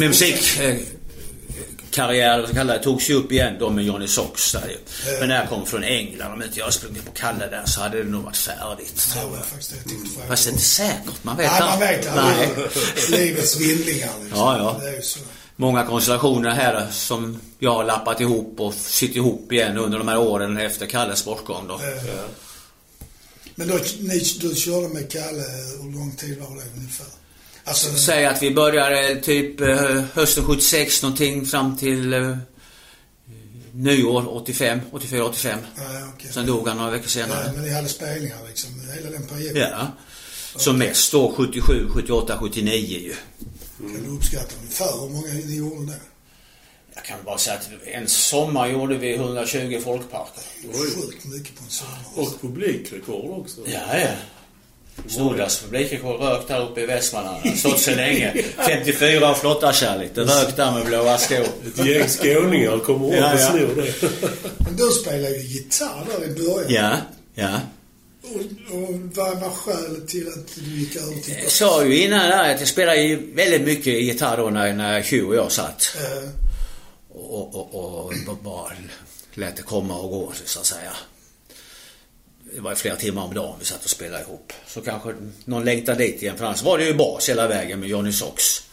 musikkarriär så kallade togs ju upp igen då med Johnny Sox där. Men när jag kom från England, om inte jag sprungit på Kalle där så hade det nog varit färdigt. Ja, faktiskt det. Fast det är inte säkert, man vet. Nej, man vet. Nej. Livets vindlingar liksom. Ja. Det är ju så. Många konstellationer här som jag har lappat ihop och sitter ihop igen under de här åren efter Kalles sportgång då. Men du körde med Kalle, hur lång tid var det ungefär? Alltså, säg att vi började typ hösten 76 någonting fram till nyår 84-85. Okay. Sen dog han några veckor senare. Ja, men ni hade spelningar liksom hela den perioden. Ja. Som mest då 77, 78, 79 ju. Kan du uppskatta ungefär hur många ni gjorde där? Jag kan bara säga att en sommar gjorde vi 120 folkparker. Sjukt mycket på en sommar. Och publikrekord också. Ja. Nordas publikrekord rök där uppe i Västmanland. Stått så länge. 54 av flottarkärlek. Det rök där med blåa skor. Ett gäng skåningar kommer upp och snor det. Men du spelar ju gitarr där i början. Ja. Och vad var skälet till att du gick över till... Jag sa ju innan där att jag spelade ju väldigt mycket gitarr då när Hugh och jag satt. Och bara lät det komma och gå, så att säga. Det var flera timmar om dagen vi satt och spelade ihop. Så kanske någon längtade dit igen. För annars var det ju bas hela vägen med Johnny Sox.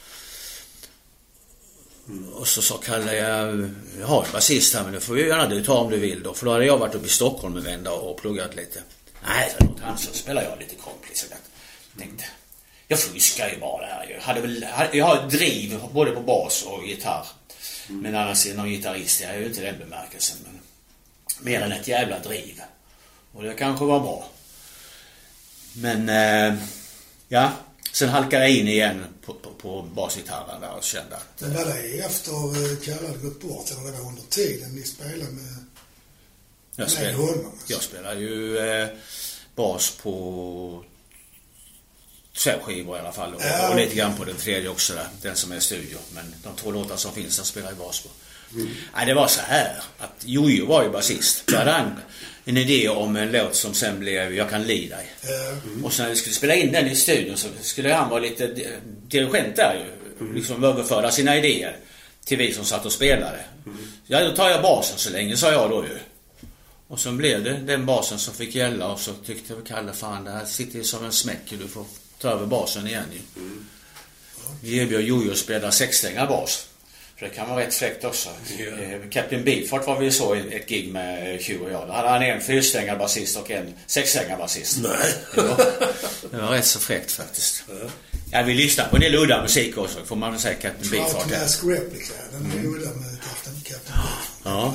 Och så sa Kalle, jag har en basist här, men det får ju gärna du ta om du vill då. För då hade jag varit uppe i Stockholm en vända och pluggat lite. Nej, så spelar jag lite komplis. Jag tänkte, jag fuskar ju bara där. Jag har ett driv både på bas och gitarr. Men annars är någon gitarrist, jag är ju inte den bemärkelsen. Men mer än ett jävla driv. Och det kanske var bra. Men ja, sen halkade jag in igen på basgitarren där och kände att... Men var det efter Kalle hade gått bort, eller det var under tiden ni spelade med honom? Jag spelade ju bas på 2 skivor i alla fall. Och lite grann på den tredje också där, den som är studio. Men de 2 låtar som finns där spelar jag bas på. Nej, det var så här att Jojo var ju basist. Så hade han en idé om en låt som sen blev Jag kan lida dig. Och sen när vi skulle spela in den i studion så skulle han vara lite dirigent där ju. Liksom överföra sina idéer till vi som satt och spelade. Ja, då tar jag basen så länge, sa jag då ju. Och så blev det den basen som fick gälla. Och så tyckte jag, Kalle, fan, det här sitter ju som en smäck. Du får ta över basen igen ju. Vi erbjöd Jojo att spela 6-strängad bas. För det kan vara rätt fräckt också. Captain Beefheart var vi så i ett gig med Hugh och jag. Då hade han en 4-strängad basist och en 6-strängad basist. Nej. Det var rätt så fräckt faktiskt. Ja, vi lyssnar på en del udda musik också, får man väl säga, Captain Beefheart. Troutmask Replica, den är udda med Captain Beefheart. Ja.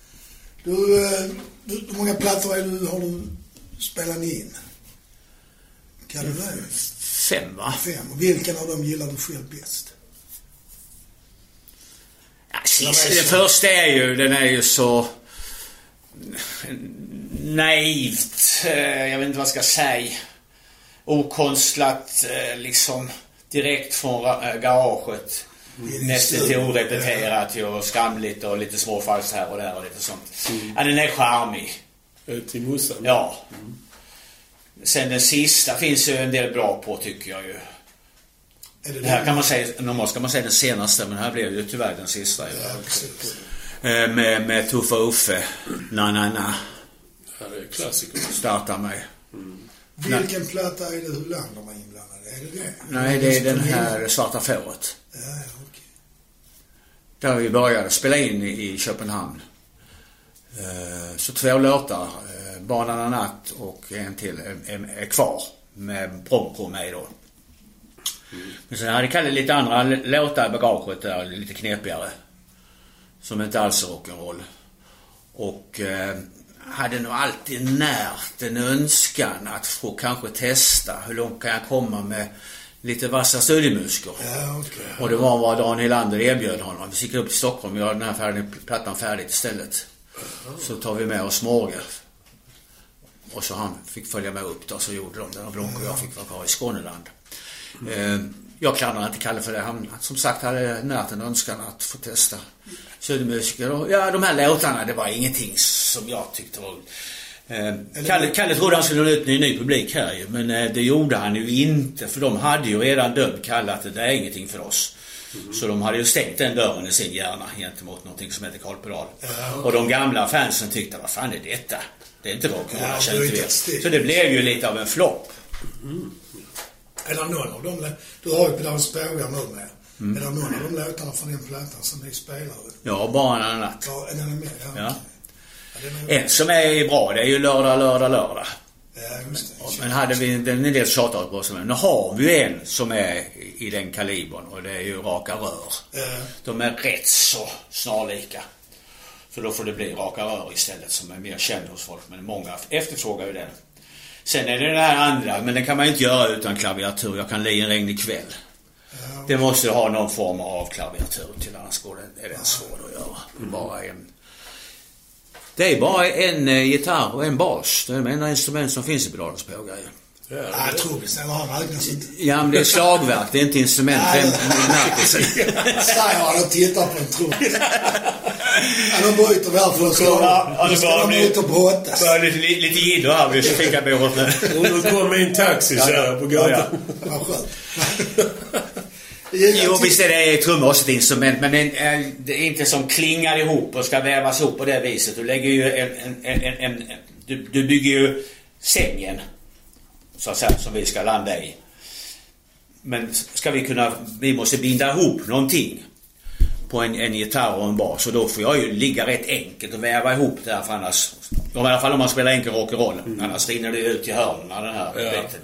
Hur många plattor har du spelat in? Kan du det? 5, va? 5. Och vilken av dem gillar du själv bäst? Ja, det första är ju, den är ju så naivt, jag vet inte vad jag ska säga, okonstlat, liksom direkt från garaget, nästan till orepeterat och skamligt och lite småfalskt här och där och lite sånt. Ja, den är charmig. Till mussan. Ja. Sen den sista finns ju en del bra på, tycker jag ju. Det här kan man säga, normalt ska man säga den senaste, men här blev det tyvärr den sista. Ja, med Tuffa Uffe, na. Ja, det är klassiker. Starta mig. Vilken platta är det Hylander var inblandad? Är det det? Nej, det är den här Svarta fåret. Ja, okej. Där vi började spela in i Köpenhamn. Så 2 låtar, Banan natt och en till är kvar med Bronco med då. Men sen hade Kalle lite andra låtar i bagaget där, lite knepigare. Som inte alls är rock'n'roll. Och hade nog alltid närt en önskan att få kanske testa hur långt kan jag komma med lite vassa studiemusiker. Ja, okay. Och det var vad Dan Hylander erbjöd honom. Vi gick upp till Stockholm och gjorde den här plattan färdigt istället. Så tar vi med oss Morgan. Och så han fick följa med upp då, så gjorde de den. Och Bronco och jag fick vara kvar i Skåneland. Jag klandrar inte Kalle för det. Han som sagt hade närt en önskan att få testa studiemusiker. Och ja, de här låtarna, det var ingenting som jag tyckte var... Kalle trodde han skulle nå ut en ny publik här ju, men det gjorde han ju inte, för de hade ju redan dömt Kalle att det är ingenting för oss. Så de hade ju stängt den dörren i sin hjärna gentemot någonting som heter Karl Pedal. Och de gamla fansen tyckte, vad fan är detta? Det är inte rock'n'roll, så det blev ju lite av en flopp. Eller någon av dem, du har ju Pedals spågar nu med. Eller någon av de låtarna från den plattan som ni spelar. Ja, bara en annat. Ja, en annan med, ja. En som är bra, det är ju lördag. Ja, just det. Men hade vi en del tjatat på oss. Nu har vi ju en som är i den kalibern, och det är ju Raka rör. De är rätt så snarlika. Så då får det bli Raka rör istället, som är mer känd hos folk. Men många efterfrågar ju den. Sen är det den här andra, men den kan man inte göra utan klaviatur. Jag kan le en regnig kväll. Det måste ha någon form av klaviatur till, annars är det svårt att göra. Det är bara en gitarr och en bas. Det är de enda instrument som finns i Bidragspågrejer. Jag tror det han räknas inte. Ja, men det är slagverk, det är inte instrument. Säger han och tittar på en trupp. Han bryter väl för att slå. Så ska de ut och brottas. Lite gillar här, vi fick jag bordet nu. Och då kom min taxi på gatan. Det var skönt. Jo, visst är det trummor också ett instrument, men det är inte som klingar ihop och ska vävas ihop på det viset. Du lägger ju du bygger ju sängen, så att säga, som vi ska landa i. Men vi måste binda ihop någonting på en gitarr och en bas, och då får jag ju ligga rätt enkelt och väva ihop det här, för annars, i alla fall om man spelar enkel rock'n'roll, annars rinner det ut i hörnen den här biten.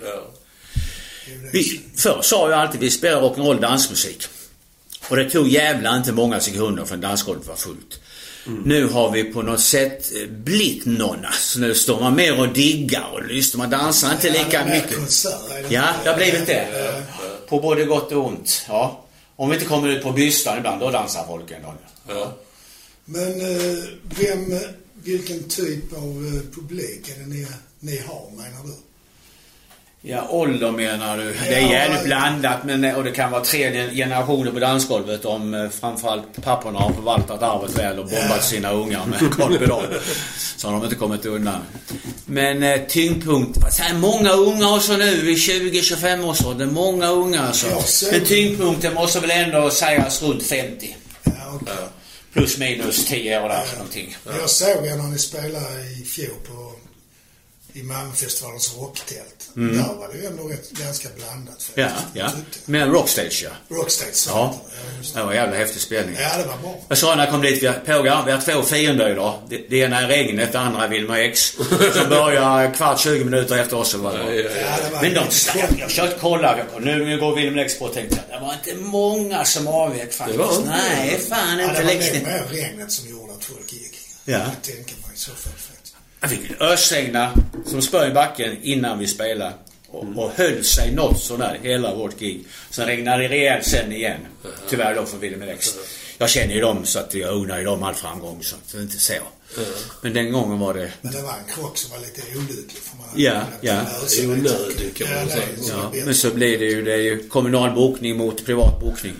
Förr sa jag alltid vi spelar rock'n'roll dansmusik, och det tog jävla inte många sekunder för en dansgolvet var fullt. Nu har vi på något sätt blivit någon, så nu står man mer och diggar och lyssnar, man dansar inte lika mycket. Ja, det har blivit det. På både gott och ont. Ja. Om vi inte kommer ut på bystan ibland, då dansar folk ändå. Ja. Men vilken typ av publik är det ni har, menar du? Ja, ålder menar du. Det är jävligt blandat, och det kan vara 3 generationer på dansgolvet, om framförallt papporna har förvaltat arvet väl och bombat sina ungar med kolpedal. Så har de inte kommit undan. Men tyngdpunkt, många unga också nu i 20-25 års ålder, många unga alltså. Men tyngdpunkten måste väl ändå sägas runt 50. Ja, okay. Plus minus 10 år där någonting. Jag såg när ni spelade i fjol i Malmöfestivalens rocktält. Där var det ju ändå ganska blandat. Ja. Men Rockstage, Rockstage, ja. Det var en jävla häftig spelning. Ja, det var bra. Jag sa när jag kom dit, vi har 2 fiender idag. Det ena är regnet, det andra är Wilmer X. Så börjar 20 minuter efter oss. Men de snackade, jag försökte kolla. Nu går Wilmer X på och tänkte, det var inte många som avvek faktiskt. Nej, fan inte. Det var nog mer regnet som gjorde att folk gick. Ja. Jag tänker mig så för. Jag fick ösregna som spör i backen innan vi spelade, och höll sig något sådär hela vårt gig. Sen regnade det rejält sen igen. Tyvärr då för Wilmer X. Jag känner ju dem, så att jag undrar ju dem all framgång, så det är inte så. Men den gången var det... Men det var en krock som var lite olycklig. Onödig kan man säga. Ja, men så blir det är ju kommunal bokning mot privat bokning.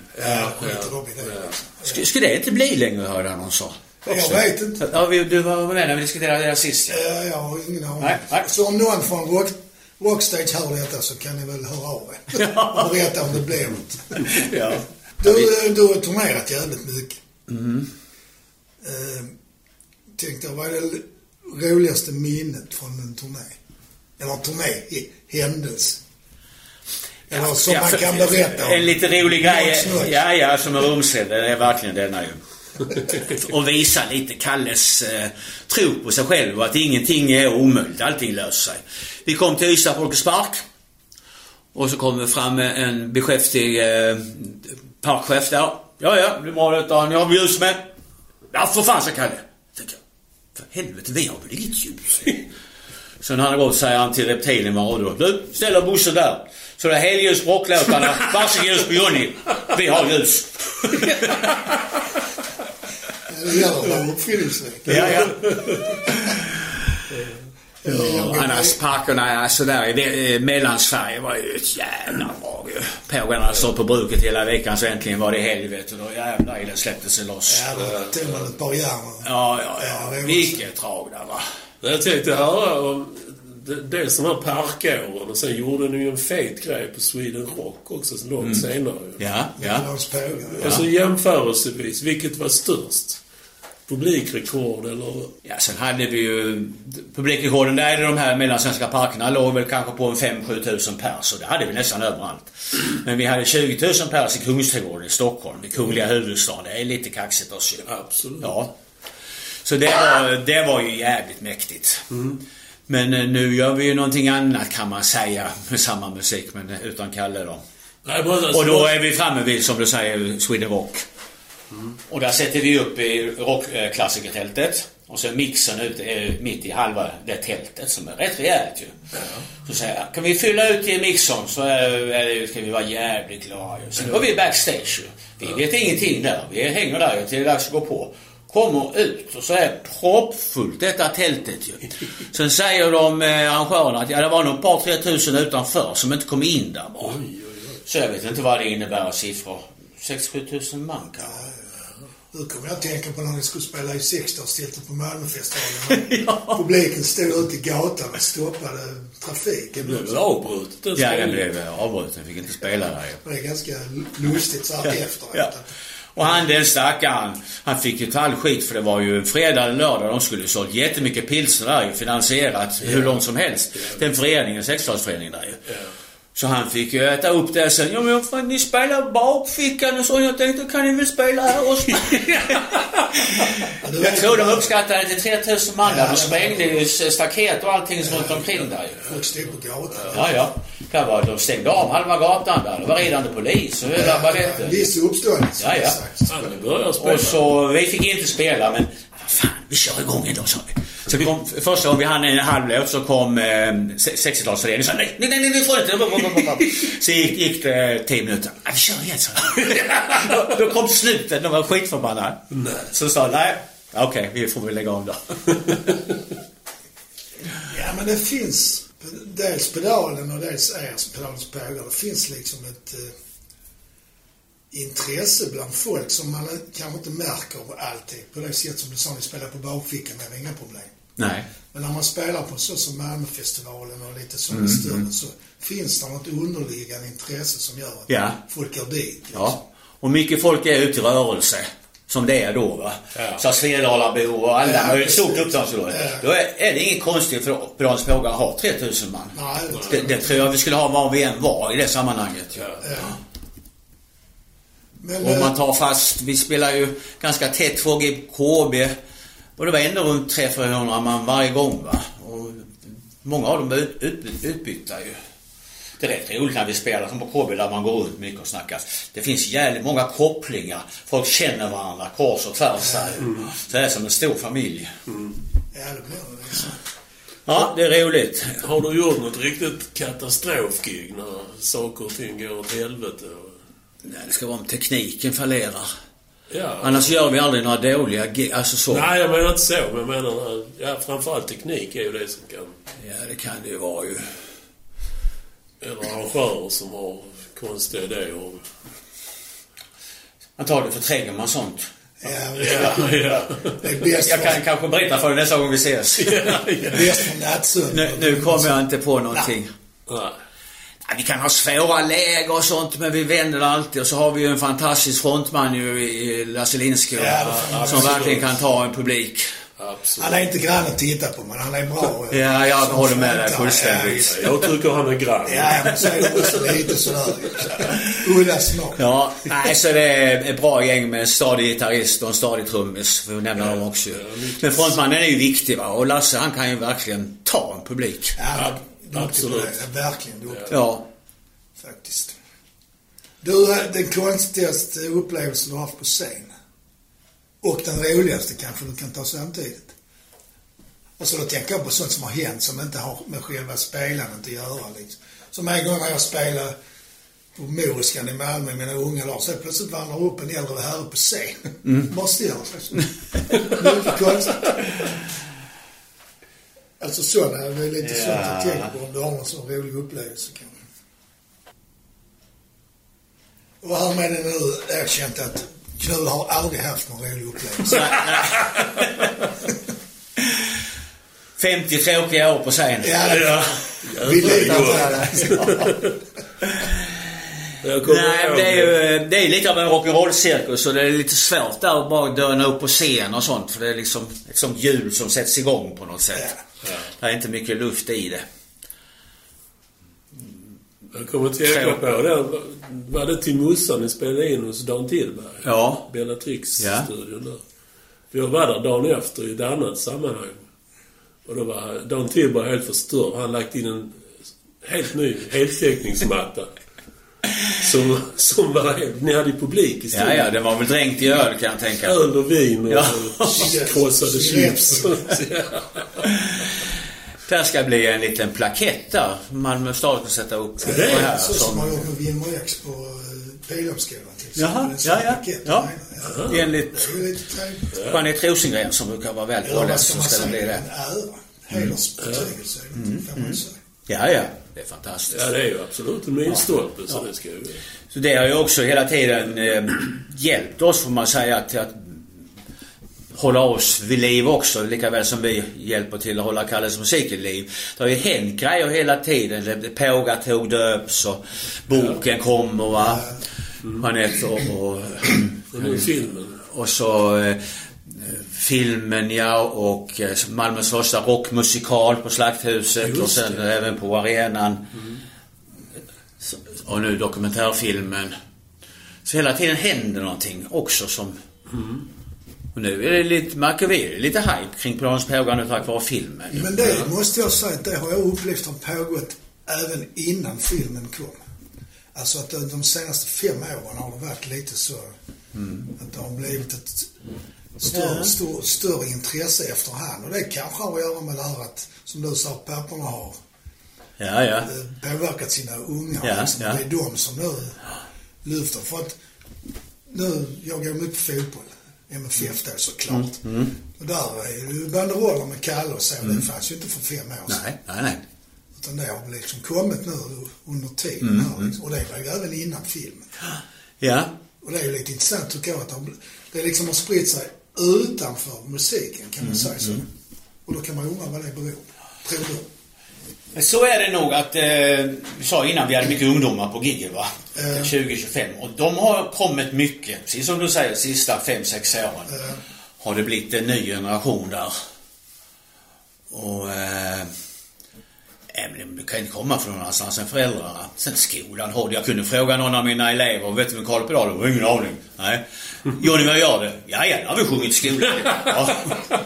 Ska det inte bli längre, hörde han någon sa. Jag vet inte. Ja, du var med när vi diskuterade det sist. Ja, jag har ingen aning. Nej. Så om någon från Rockstage hör detta, så kan ni väl höra av er. Och berätta om det blir något. Ja. Du har turnerat jävligt mycket. Tänkte jag, vad är det roligaste minnet från en turné? Eller händelse? Eller som man kan berätta om. En lite rolig grej. Ja, som är rumsred. Det är verkligen denna ju. Och visa lite Kalles tro på sig själv, och att ingenting är omöjligt, allting löser sig. Vi kom till Ystad Folkets Park, och så kom vi fram med en beskäftig parkchef där. Ja, det blir bra detta, ni har ljus med. Ja, för fan, så Kalle. Tänker jag, för helvete, vi har väl inget ljus. Så när han går, säger han till reptilen, var du ställer bussen där. Så det är helljus på rocklåtarna, varsin ljus på Johnny. Vi har ljus. Det gäller att vara uppfinningsrik. Ja. Annars parkerna så där i Mellansverige var ju ett jävla bra. Pågarna stod på bruket hela veckan, så äntligen var det helvete. Då jävlar i den släppte sig loss. Ja, det tog man ett par järn. Ja. Vilket drag där, va? Jag tänkte höra om dels de här parkåren, och sen gjorde ni ju en fet grej på Sweden Rock också så långt senare. Ja. Och så jämförelsevis, vilket var störst? Publikrekord eller? Ja, sen hade vi ju publikrekorden där i de här mellansvenska parkerna låg väl kanske på 5-7 tusen pers, och det hade vi nästan överallt. Men vi hade 20 000 pers i Kungsträdgården i Stockholm, i kungliga huvudstaden. Det är lite kaxigt också. Absolut. Ja. Så det var ju jävligt mäktigt. Men nu gör vi ju någonting annat, kan man säga, med samma musik, men utan Kalle då. Och då är vi framme vid, som du säger, Sweden Rock. Och där sätter vi upp i rockklassikertältet. Och så är mixen ute mitt i halva det tältet som är rätt rejält ju. Ja. Så säger jag, kan vi fylla ut i mixen så ska vi vara jävligt glada. Sen går vi backstage ju. Vi vet ingenting där. Vi hänger där till det dags att gå på. Kommer ut och så är proppfullt detta tältet ju. Sen säger de arrangörerna att det var nog ett par 3000 utanför som inte kom in där bara. Så jag vet inte vad det innebär siffror. 6-7 000 man kanske. Nu kommer jag att tänka på när vi skulle spela i 60-årstiltet på Malmöfestivalen. Ja. Publiken stod ute i gatan och stoppade trafiken. Det blev avbrutet. Ja, det blev avbrutet. Jag fick inte spela där. Det är ganska lustigt så här efteråt. Ja. Och han den stackaren, han fick ju ta all skit för det var ju en fredag eller lördag. De skulle ju sålt jättemycket pilsner där ju, finansierat hur långt som helst. Den föreningen, sexdagsföreningen där ju. Ja. Så han fick ju äta upp det sen. Ja men fan, ni spelar bakfickan och så. Jag tänkte, kan ni väl spela här och jag tror de uppskattade till 3000 man där. De sprängde ju staket och allting runt omkring där ju. Folk stod på gatan. Ja. Det var, de stängde av halva gatan där. Det var ridande polis och hela balletten. Viss uppståndelse. Och så, vi fick inte spela men fan, vi kör igång ändå, sa vi. Så vi kom, första gången vi hann en halvlåt så kom 60-talsföreningen och sa nej, du får inte. Så gick det 10 minuter. Vi kör igen, så. Då kom slutet, de var skitförbannade. Så sa nej, okej, vi får väl lägga om då. Ja, men det finns dels pedalen och dels pedalens pågår. Det finns liksom ett intresse bland folk som man kanske inte märker alltid. På det sätt som du sa, ni spelar på bakfickan är det inga problem. Nej. Men när man spelar på så som Malmöfestivalen och lite sådana större så finns det något underliggande intresse som gör att folk går dit. Liksom. Ja, och mycket folk är ute i rörelse. Som det är då, va? Ja. Så Svedalabo och alla möjligt stort uppdragsområde. Då är det ingen konstigt för Pedalens Pågar att ha 3000 man. Nej, det tror jag vi skulle ha var vi än var i det sammanhanget. Ja. Men, om man tar fast, vi spelar ju ganska tätt 2G KB och det var ändå runt 300-400 man varje gång, va? Och många av dem är utbytta ju. Det är rätt roligt när vi spelar som på KB där man går ut mycket och snackar. Det finns jävligt många kopplingar. Folk känner varandra kors och tvärs. Så det är som en stor familj. Ja, det blir det. Ja, det är roligt. Har du gjort något riktigt katastrofgig när saker och ting går åt helvete? Nej, det ska vara om tekniken fallerar. Ja. Annars gör vi aldrig några dåliga gig. Alltså så. Nej, jag menar inte så. Men jag menar, framförallt teknik är ju det som kan... Ja, det kan det ju vara ju. Eller arrangörer som har konstiga idéer. Antagligen förtränger man sånt. Ja. Det är bäst. Jag kan kanske berätta för dig nästa gång vi ses. Bäst från nattsömn. Nu kommer jag inte på någonting. Nej. Vi kan ha svåra läger och sånt, men vi vänder alltid. Och så har vi ju en fantastisk frontman ju i Lasse Lindskog som verkligen kan ta en publik. Absolut. Han är inte grann att titta på, men han är bra. Ja, jag håller med dig fullständigt. Jag tycker han är grann. Ja, men så är det också lite sådär. Ulla smak. Ja, nej, så det är ett bra gäng med en stadig gitarrist och en stadig trummis, för att nämna dem också. Men frontmannen är ju viktig, va? Och Lasse, han kan ju verkligen ta en publik. Ja, absolut. Verkligen duktig. Ja. Faktiskt. Du, den konstigaste upplevelsen du har haft på scen. Och den roligaste kanske du kan ta samtidigt. Alltså då tänker jag på sånt som har hänt som inte har med själva spelandet att göra. Liksom. Som en gång när jag spelade på Moriskan i Malmö med mina unga lag, så plötsligt vandrar upp en äldre herre på scen. Bara stirrar sig. Det är lite konstigt. Alltså sådana, det är lite sånt att tänka på om du har någon sån rolig upplevelse kanske. Och här med det nu erkänt att Knull har aldrig haft någon rolig upplevelse. 50 tråkiga år på scen. Ja. Vi litar på det. Nej, det är lite av en rock'n'roll-cirkus, så det är lite svårt där att bara döna upp på scen och sånt, för det är liksom ett sånt hjul som sätts igång på något sätt. Ja. Det är inte mycket luft i det. Jag kommer att tänka på det. Var det till Mussan ni spelade in hos Dan Tillberg? Ja. Bellatrix-studion där. Jag var där dagen efter i ett annat sammanhang. Och då var Dan Tillberg helt förstörd. Han lagt in en helt ny heltäckningsmatta. som var... Ni hade ju publik i studion. Ja, den var väl dränkt i öl kan jag tänka. Öl och vin och krossade chips. Där ska bli en liten plakett där. Malmö stad kan sätta upp. Det är här, så som man gjort med Wilmer X på Pilomskolan. Ja. Enligt Jeanette Rosengren som brukar vara väl påläst så ska det bli det. Hedersbetygelse, får man säga. Ja, det är fantastiskt. Ja, det är ju absolut en milstolpe, så det ska ju... Så det har ju också hela tiden hjälpt oss, får man säga, till att hålla oss vid liv också, lika väl som vi hjälper till att hålla Kalles musik i liv. Det har ju hänt grejer hela tiden. Påga tog döps och boken kommer, va? Jeanette och filmen. Och så filmen, ja, och Malmös första rockmusikal på Slakthuset och sen även på arenan. Och nu dokumentärfilmen. Så hela tiden händer någonting också som... Och nu är det lite hype kring Planens pågående tack vare filmen. Men det måste jag säga att det har jag upplevt har pågått även innan filmen kom. Alltså att de senaste 5 åren har det varit lite så att det har blivit ett större intresse efterhand. Och det kanske har att göra med det här att, som du sa, papporna har påverkat sina unga. Det är de som nu lyfter. För att nu, jag går mycket på fotboll. MFF då såklart. Och där är ju banderoller med Kalle och så. Det fanns ju inte för 5 år sedan. Nej. Utan det har liksom kommit nu under tiden här, liksom. Och det var ju även innan filmen. Ja. Och det är ju lite intressant tycker jag att det liksom har spritt sig utanför musiken kan man säga så. Och då kan man undra vad det beror på. Tror du? Så är det nog att, vi sa innan vi hade mycket ungdomar på gigget, va? 20-25. Och de har kommit mycket, precis som du säger, sista 5-6 åren. Har det blivit en ny generation där. Och det kan inte komma från någonstans än föräldrarna. Sen skolan jag kunde fråga någon av mina elever, vet du med Karl Pedal? Det var ingen aning. Nej. Johnny, vad gör det? Ja, nu har vi sjungit i skolan. Ja.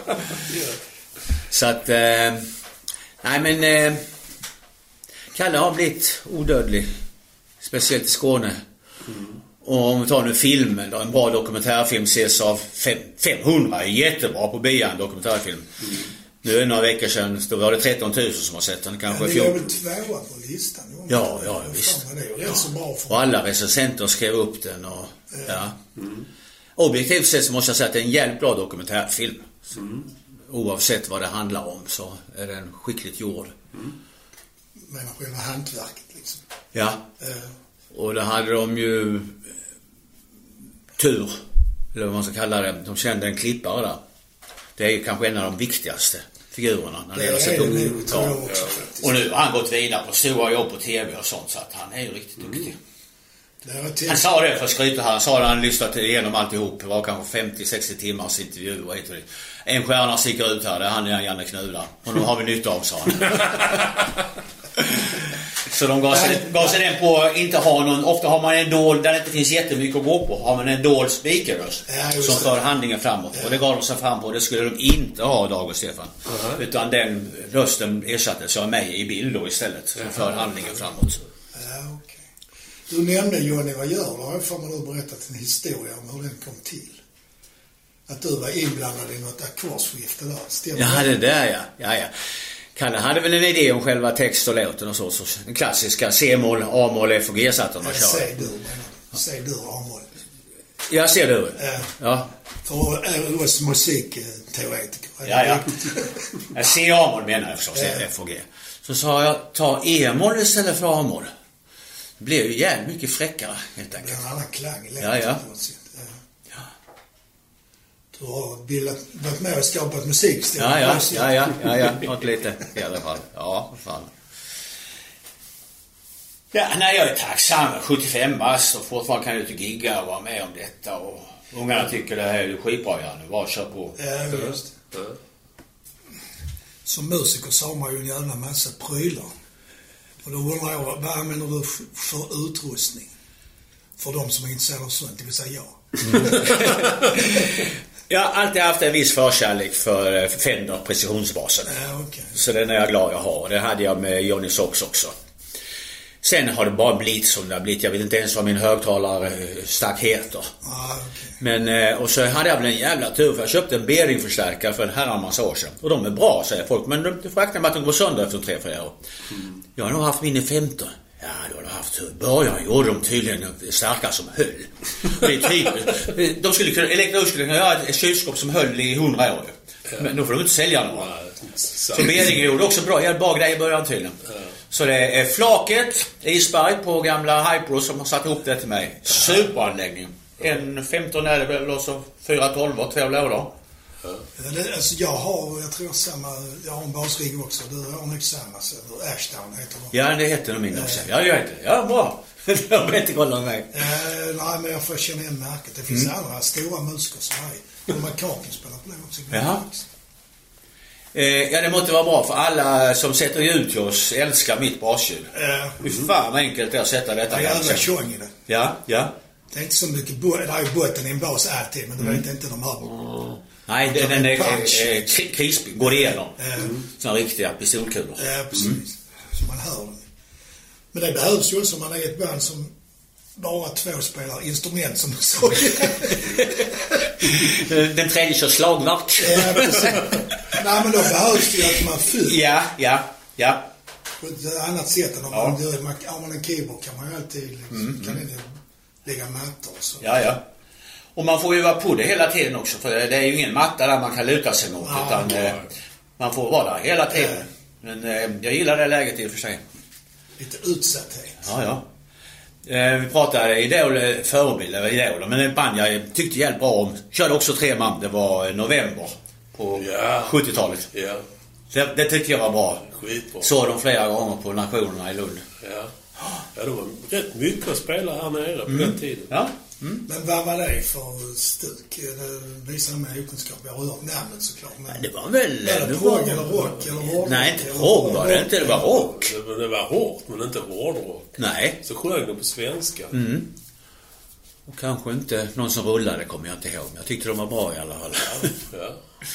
Så att nej men Kalle har blivit odödlig, speciellt i Skåne. Och om vi tar nu filmen då, en bra dokumentärfilm ses av 500 är jättebra på bio, en dokumentärfilm. Nu är det några veckor sedan då var det 13 000 som har sett den, kanske 14. Det är väl 2 på listan. Ja, visst. Det är så bra för och alla recensenter skrev upp den och objektivt sett så måste jag säga att det är en jävligt bra dokumentärfilm. Oavsett vad det handlar om så är den skickligt gjord. Men själva hantverket liksom. Ja. Och det hade de ju tur, eller vad man ska kalla det. De kände en klippare där. Det är ju kanske en av de viktigaste figurerna när det gäller att sätta upp. Och nu har han gått vidare på stora jobb på tv och sånt, så att han är ju riktigt duktig. Han sa det för att skryta här. Han sa att han lyssnat igenom alltihop. Det var kanske 50-60 timmars intervju och hit och dit. En stjärna sticker ut här. Det är han och Janne Knudar. Och nu har vi nytta av, sa han. Så de gav sig den på inte ha någon. Ofta har man en dold där det inte finns jättemycket att gå på. Har man en dold speakerröst som för handlingen framåt. Och det gav de sig fram på. Det skulle de inte ha, Dag och Stefan. Utan den rösten ersattes av mig i bild då istället. Som för handlingen framåt. Du nämnde Johnny, vad gör du? Har för mig berättat en historia om hur den kom till. Att du var inblandad i något ackordsskifte där. Stämmer ja, det där ja. Kalle hade väl en idé om själva text och låten och så den klassiska C-moll, A-moll, F och G-satten och kör. Säg du A-moll. Ja, ser du. Ja. För oss musikteoretiker. Ja. C-A-moll menar jag förstås, F och G. Så sa jag, ta E-moll istället för A-moll. Det blev ju jävligt mycket fräckare helt enkelt. Det är en annan klang. Ja. Du har varit med och skapat musik. Ja. Något lite i alla fall. Ja, fan. Ja, nej, jag är tacksam. 75 bast och fortfarande kan jag ut och gigga och vara med om detta. Och ungarna tycker det här är skitbra, Janne. Bara kör på. Ja, just. Som musiker så har man ju en jävla massa prylar. Och då undrar jag, vad använder du för utrustning? För de som är intresserade av sånt, det vill säga jag. Jag har alltid haft en viss förkärlek för Fender precisionsbasen. Ja, okay. Så den är jag glad jag har. Det hade jag med Johnny Sox också. Sen har det bara blivit som det har blivit. Jag vet inte ens vad min högtalare stack heter. Okay. Men, och så hade jag väl en jävla tur för jag köpte en bearingförstärkare för en herran massa år sedan. Och de är bra, säger folk. Men det faktum att de går sönder efter 3-4 år. Jag har nog haft min i 15. Ja, då har de haft tur. Början gjorde de tydligen starka som höll. Det är typ, de skulle kunna, Electrolux skulle kunna göra ett kylskåp som höll i 100 år. Men då får de inte sälja några. Så bearingen gjorde också bra. Jag hade bara grejer i början tydligen. Så det är Flaket, Isberg på gamla Hypro som har satt ihop det till mig. Superanläggning. En 15 är det väl och så 412 och 2 lådor. Alltså jag tror samma, jag har en basrigg också. Du har nog samma, så Ashdown heter det. Ja, det heter nog min också. Ja, jag vet det. Ja, bra. Jag vet inte kolla mig. Nej, men jag får känna igen märket. Det finns andra stora musiker som är. De har Kaken spelar på det också. Jaha. Ja, det måste vara bra för alla som sätter ljud till oss älskar mitt basljud. Hur fan enkelt det är att sätta detta. Jag är tjong i det. Ja. Det är inte så mycket, det är ju botten i en bas alltid, men det vet inte de här. Nej, den är krispig, går igenom. Såna riktiga pistolkulor. Ja, precis. Så man hör den. Men det behövs ju också, man är ett band som bara 2 spelar instrument som du sa. Den tredje kör slagverk. Ja, precis. Nej, men då behövs det ju att man fyller. Ja. På ett annat sätt än om man gör, har man en keyboard kan man ju alltid liksom, kan inte lägga mattor och så. Ja. Och man får ju vara på det hela tiden också, för det är ju ingen matta där man kan luta sig mot, utan man får vara där hela tiden. Men jag gillar det läget i och för sig. Lite utsatthet. Ja. Vi pratade förebilder, men en band jag tyckte jävligt bra om. Körde också 3 man, det var November på 70-talet. Ja. Det tyckte jag var bra. Skitbra. Såg de flera gånger på Nationerna i Lund. Ja, det var rätt mycket att spela här nere på den tiden. Ja. Men vad var det för stuk? Det visar mig okunskap. Jag har hört namnet såklart. Men det var väl... Eller prog eller rock eller hårdrock? Nej, inte prog var det inte. Det var rock. Det var hårt, men inte hårdrock. Nej. Så sjöng de på svenska. Och kanske inte någon som rullade, kommer jag inte ihåg. Jag tyckte de var bra i alla fall. Ja.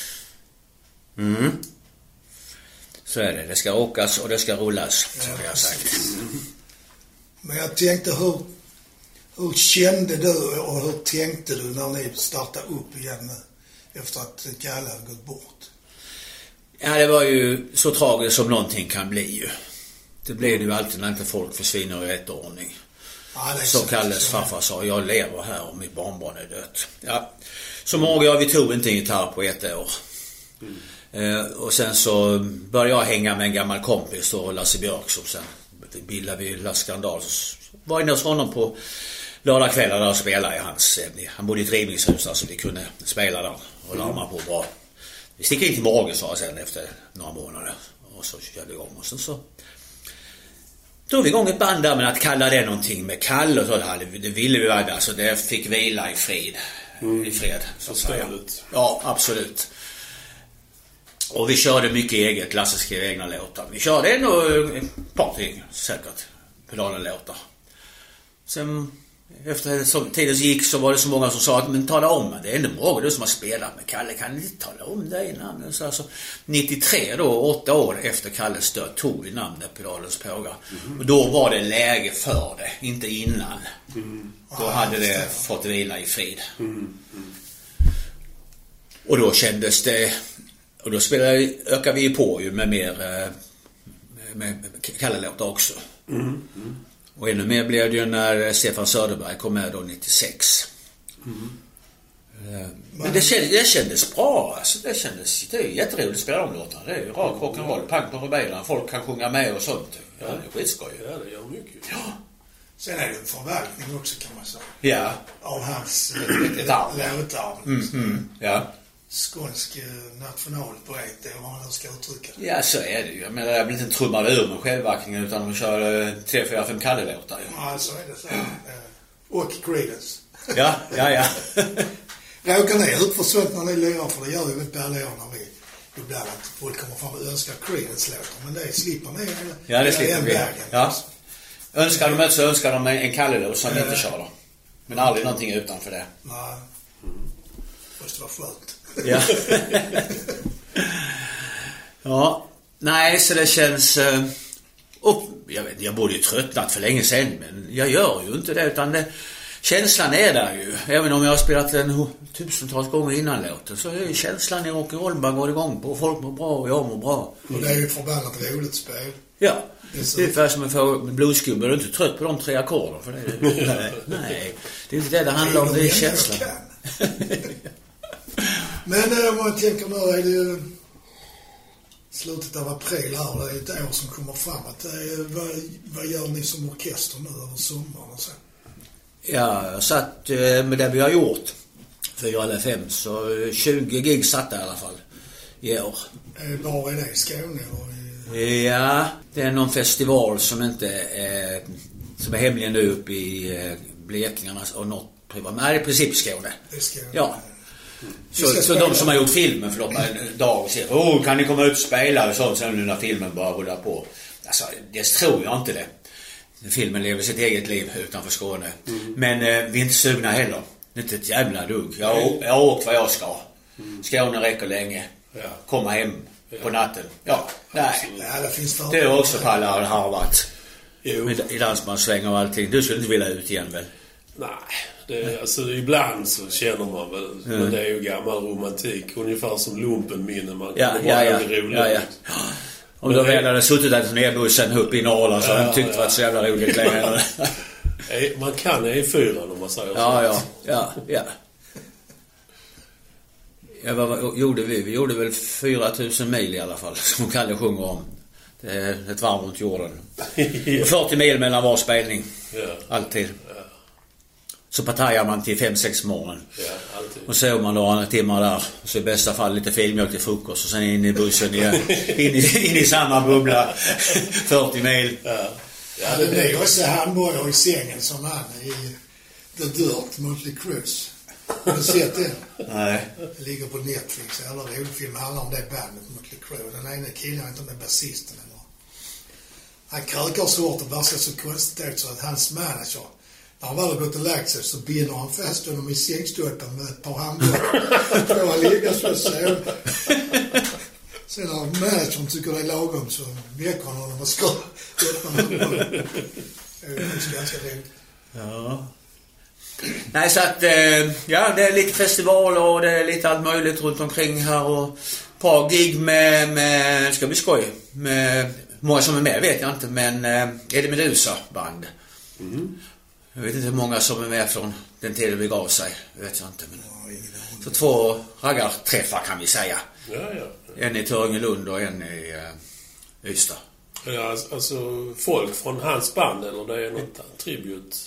Så är det. Det ska rockas och det ska rullas, som jag har sagt. Men jag tänkte, hur kände du och hur tänkte du när ni startade upp igen efter att Kalle hade gått bort? Ja, det var ju så tragiskt som någonting kan bli ju. Det blir det ju alltid när inte folk försvinner i rätt ordning. Ja, så Kalles farfar sa, jag lever här och mitt barnbarn är dött. Ja, så många vi tog inte en gitarr på 1 år. Och sen så började jag hänga med en gammal kompis och Lasse Björk, som sen bildade vi La Skandal. Så var inne hos honom på lördagskvällar där och spelade i hans... Han bodde i ett rivningshus där, så vi kunde spela där och larma på bra. Vi stickade in till morgon, sa sen efter några månader. Och så körde vi igång. Och sen så tog vi igång ett band där, men att kalla det någonting med Kalle och så, det ville vi väl. Alltså det fick vila i fred. I fred, så att säga. Ja, absolut. Och vi körde mycket eget. Lasse skrev egna låtar. Vi körde ett par ting säkert. Pedalen-låtar. Sen efter som tiden gick så var det så många som sa att men tala om det är ändå många du som har spelat med Kalle, kan ni inte tala om det namnet? Så alltså 93 då, 8 år efter Kalles död, tog vi namnet Pedalens Pågar. Och då var det läge för det, inte innan. Då hade det fått vila i frid. Och då kändes det, och då ökade vi på ju med mer med Kalle-låtar också. Och ännu mer blev det ju när Stefan Söderberg kom med då 96. Men det kändes bra. Alltså det är jätteroligt att spela de låtarna. Det är ju rak rock'n'roll, punk på rebellerna. Folk kan sjunga med och sånt. Ja, det är skitskoj. Ja, det gör mycket. Ja. Sen är det en förvaltning också, kan man säga. Ja. Av hans låtar. Ja. Skånsk nationalpoet, eller vad man ska uttrycka det. Ja, så är det ju. Men jag blir inte trummad ur med självbackningen, utan de kör 3-4-5 Kalle-låtar. Ja, så är det så. Och Creedence. Ja. Råkar ni ut för sånt när ni lirar, för det gör ju inte alla år när vi ibland att folk kommer fram och önskar Creedence-låtar, men det slipper ni. Ja, det slipper vi. Ja. Önskar de inte så önskar de en Kalle-låt som inte kör då. Men aldrig någonting utanför det. Nej. Måste vara skönt. Ja. Ja. Nej, så det känns Och jag borde ju tröttnat för länge sedan, men jag gör ju inte det, utan känslan är där ju. Även om jag har spelat den tusentals gånger innan låten, så är känslan i rock'n'roll bara går igång på. Folk mår bra och jag mår bra. Och det är ju förbannat roligt spel. Ja, det är ungefär som att få bluesgubbe. Du är inte trött på de 3 ackorden, för nej, det är inte det handlar om, det är känslan. Men om man tänker nu är det ju slutet av april här, det är ett år som kommer framåt. Vad gör ni som orkester nu över sommaren och så? Ja, jag satt med det vi har gjort 4 eller 5, så 20 gig satt i alla fall i år. Var är det? I Skåne? Ja, det är någon festival som inte som är hemlig nu uppe i Blekinge och något privat. Nej, det är i princip Skåne. Ja. Så de som har gjort filmen, för de har en dag och säger, kan ni komma ut och spela och sånt, sen nu när filmen bara rullar på. Alltså, det tror jag inte det. Filmen lever sitt eget liv utanför Skåne. Men vi är inte sugna heller. Det är inte ett jävla dugg. Jag har åkt vad jag ska. Skåne räcker länge. Komma hem på natten. Ja, nej. Det är också på alla har varit. I dansbandssväng och allting. Du skulle inte vilja ut igen väl? Nej, alltså ibland så känner man väl, men det är ju gammal romantik, ungefär som lumpenminne, man kan vara roligt. Om du väl hade suttit där ner bussen upp i Norrland, så hade jag tyckt det var så jävla roligt längre. Man kan E4 om man säger så. Ja. Vad gjorde vi? Vi gjorde väl 4000 mil i alla fall, som Kalle sjunger om. Det är ett varv runt jorden. 40 mil mellan var spelning. Alltid. Så partajar man till 5-6 morgon. Alltid. Och så man några timmar där. Så i bästa fall lite filmjölk till frukost. Och sen in i bussen igen. in i samma bubbla. 40 mil. Ja, det är också handbollare i sängen som han i The Dirt, Mötley Crüe. Har du sett det? Nej. Det ligger på Netflix. Eller rolig film handlar om det bandet Mötley Crüe. Den ena killen, inte om det är basisten eller. Han krökar så hårt och bara ser så konstigt ut så att hans manager, när han väl har gått och lagt sig, så binder han fast honom i sängstolpen med ett par handbollare. Får han ligga så sov. Sen när managern tycker det är lagom, så väcker han honom och ska öppna handbollen. Det är ju ganska roligt. Ja. Nej, så att ja, det är lite festival och det är lite allt möjligt runt omkring här, och ett par gig med ska bli skoj. Med många som är med vet jag inte, men är det Medusa band. Jag vet inte hur många som är med från den tiden vi gav sig. Jag vet jag inte, men så 2 raggarträffar kan vi säga. Ja. En i Törngelund och en i Ystad. Ja, alltså folk från hans band, eller det är något tribut?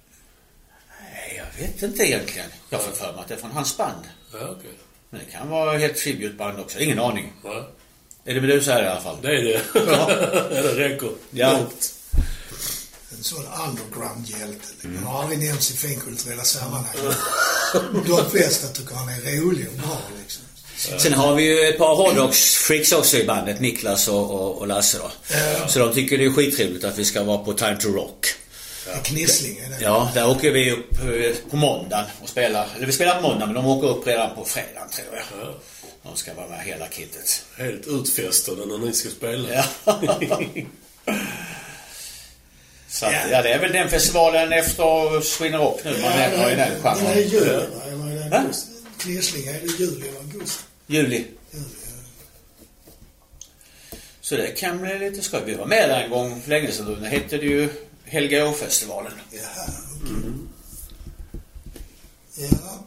Nej, jag vet inte egentligen. Jag får för mig att det är från hans band. Ja, okej. Men det kan vara helt tributband också. Ingen aning. Ja. Är det Medusa här i alla fall? Det är det. Ja, det räcker. Ja. En sån underground-hjälte. Han har aldrig nämnts i finkulturella sammanhang. De flesta tycker han är rolig och bra liksom. Sen har vi ju ett par hårdrocksfreaks också i bandet, Niklas och Lasse då. Så de tycker det är skittrevligt att vi ska vara på Time to Rock. Knissling är det. Ja, där åker vi upp på måndag och spelar. Eller vi spelar på måndag, men de åker upp redan på fredag, tror jag. Ja. De ska vara med hela kittet. Helt utfästade när ni ska spela. Ja. Så att, ja, det är väl den festivalen efter Sweden Rock nu. Man har ju den chansen. Det är juli, eller är det augusti? Knissling, är det juli eller augusti? Juli. Så det kan bli lite skoj. Vi var med där en gång för länge sedan. Det hette det ju Helga Å-festivalen. Jaha, okej. Ja.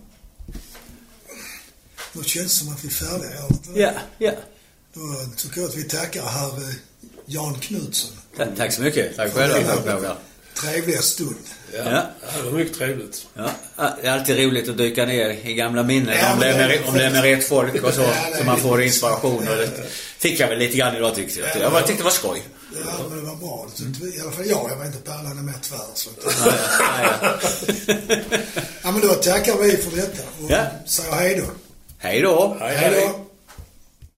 Då känns det som att vi är färdiga. Ja. Då tycker jag att vi tackar här Jan Knutsson. Tack så mycket. Tack själv. Trevliga stund. Ja, det var mycket trevligt. Ja, det är alltid roligt att dyka ner i gamla minnen. Om det är med rätt folk och så man får inspiration. Och det fick jag väl lite grann idag, tyckte jag. Jag tyckte det var skoj. Ja, men det var bra. I alla fall jag var inte pärlan är mer tvär. Så. Ja, men då tackar vi för detta. Och säger hej då. Hej då. Hej då.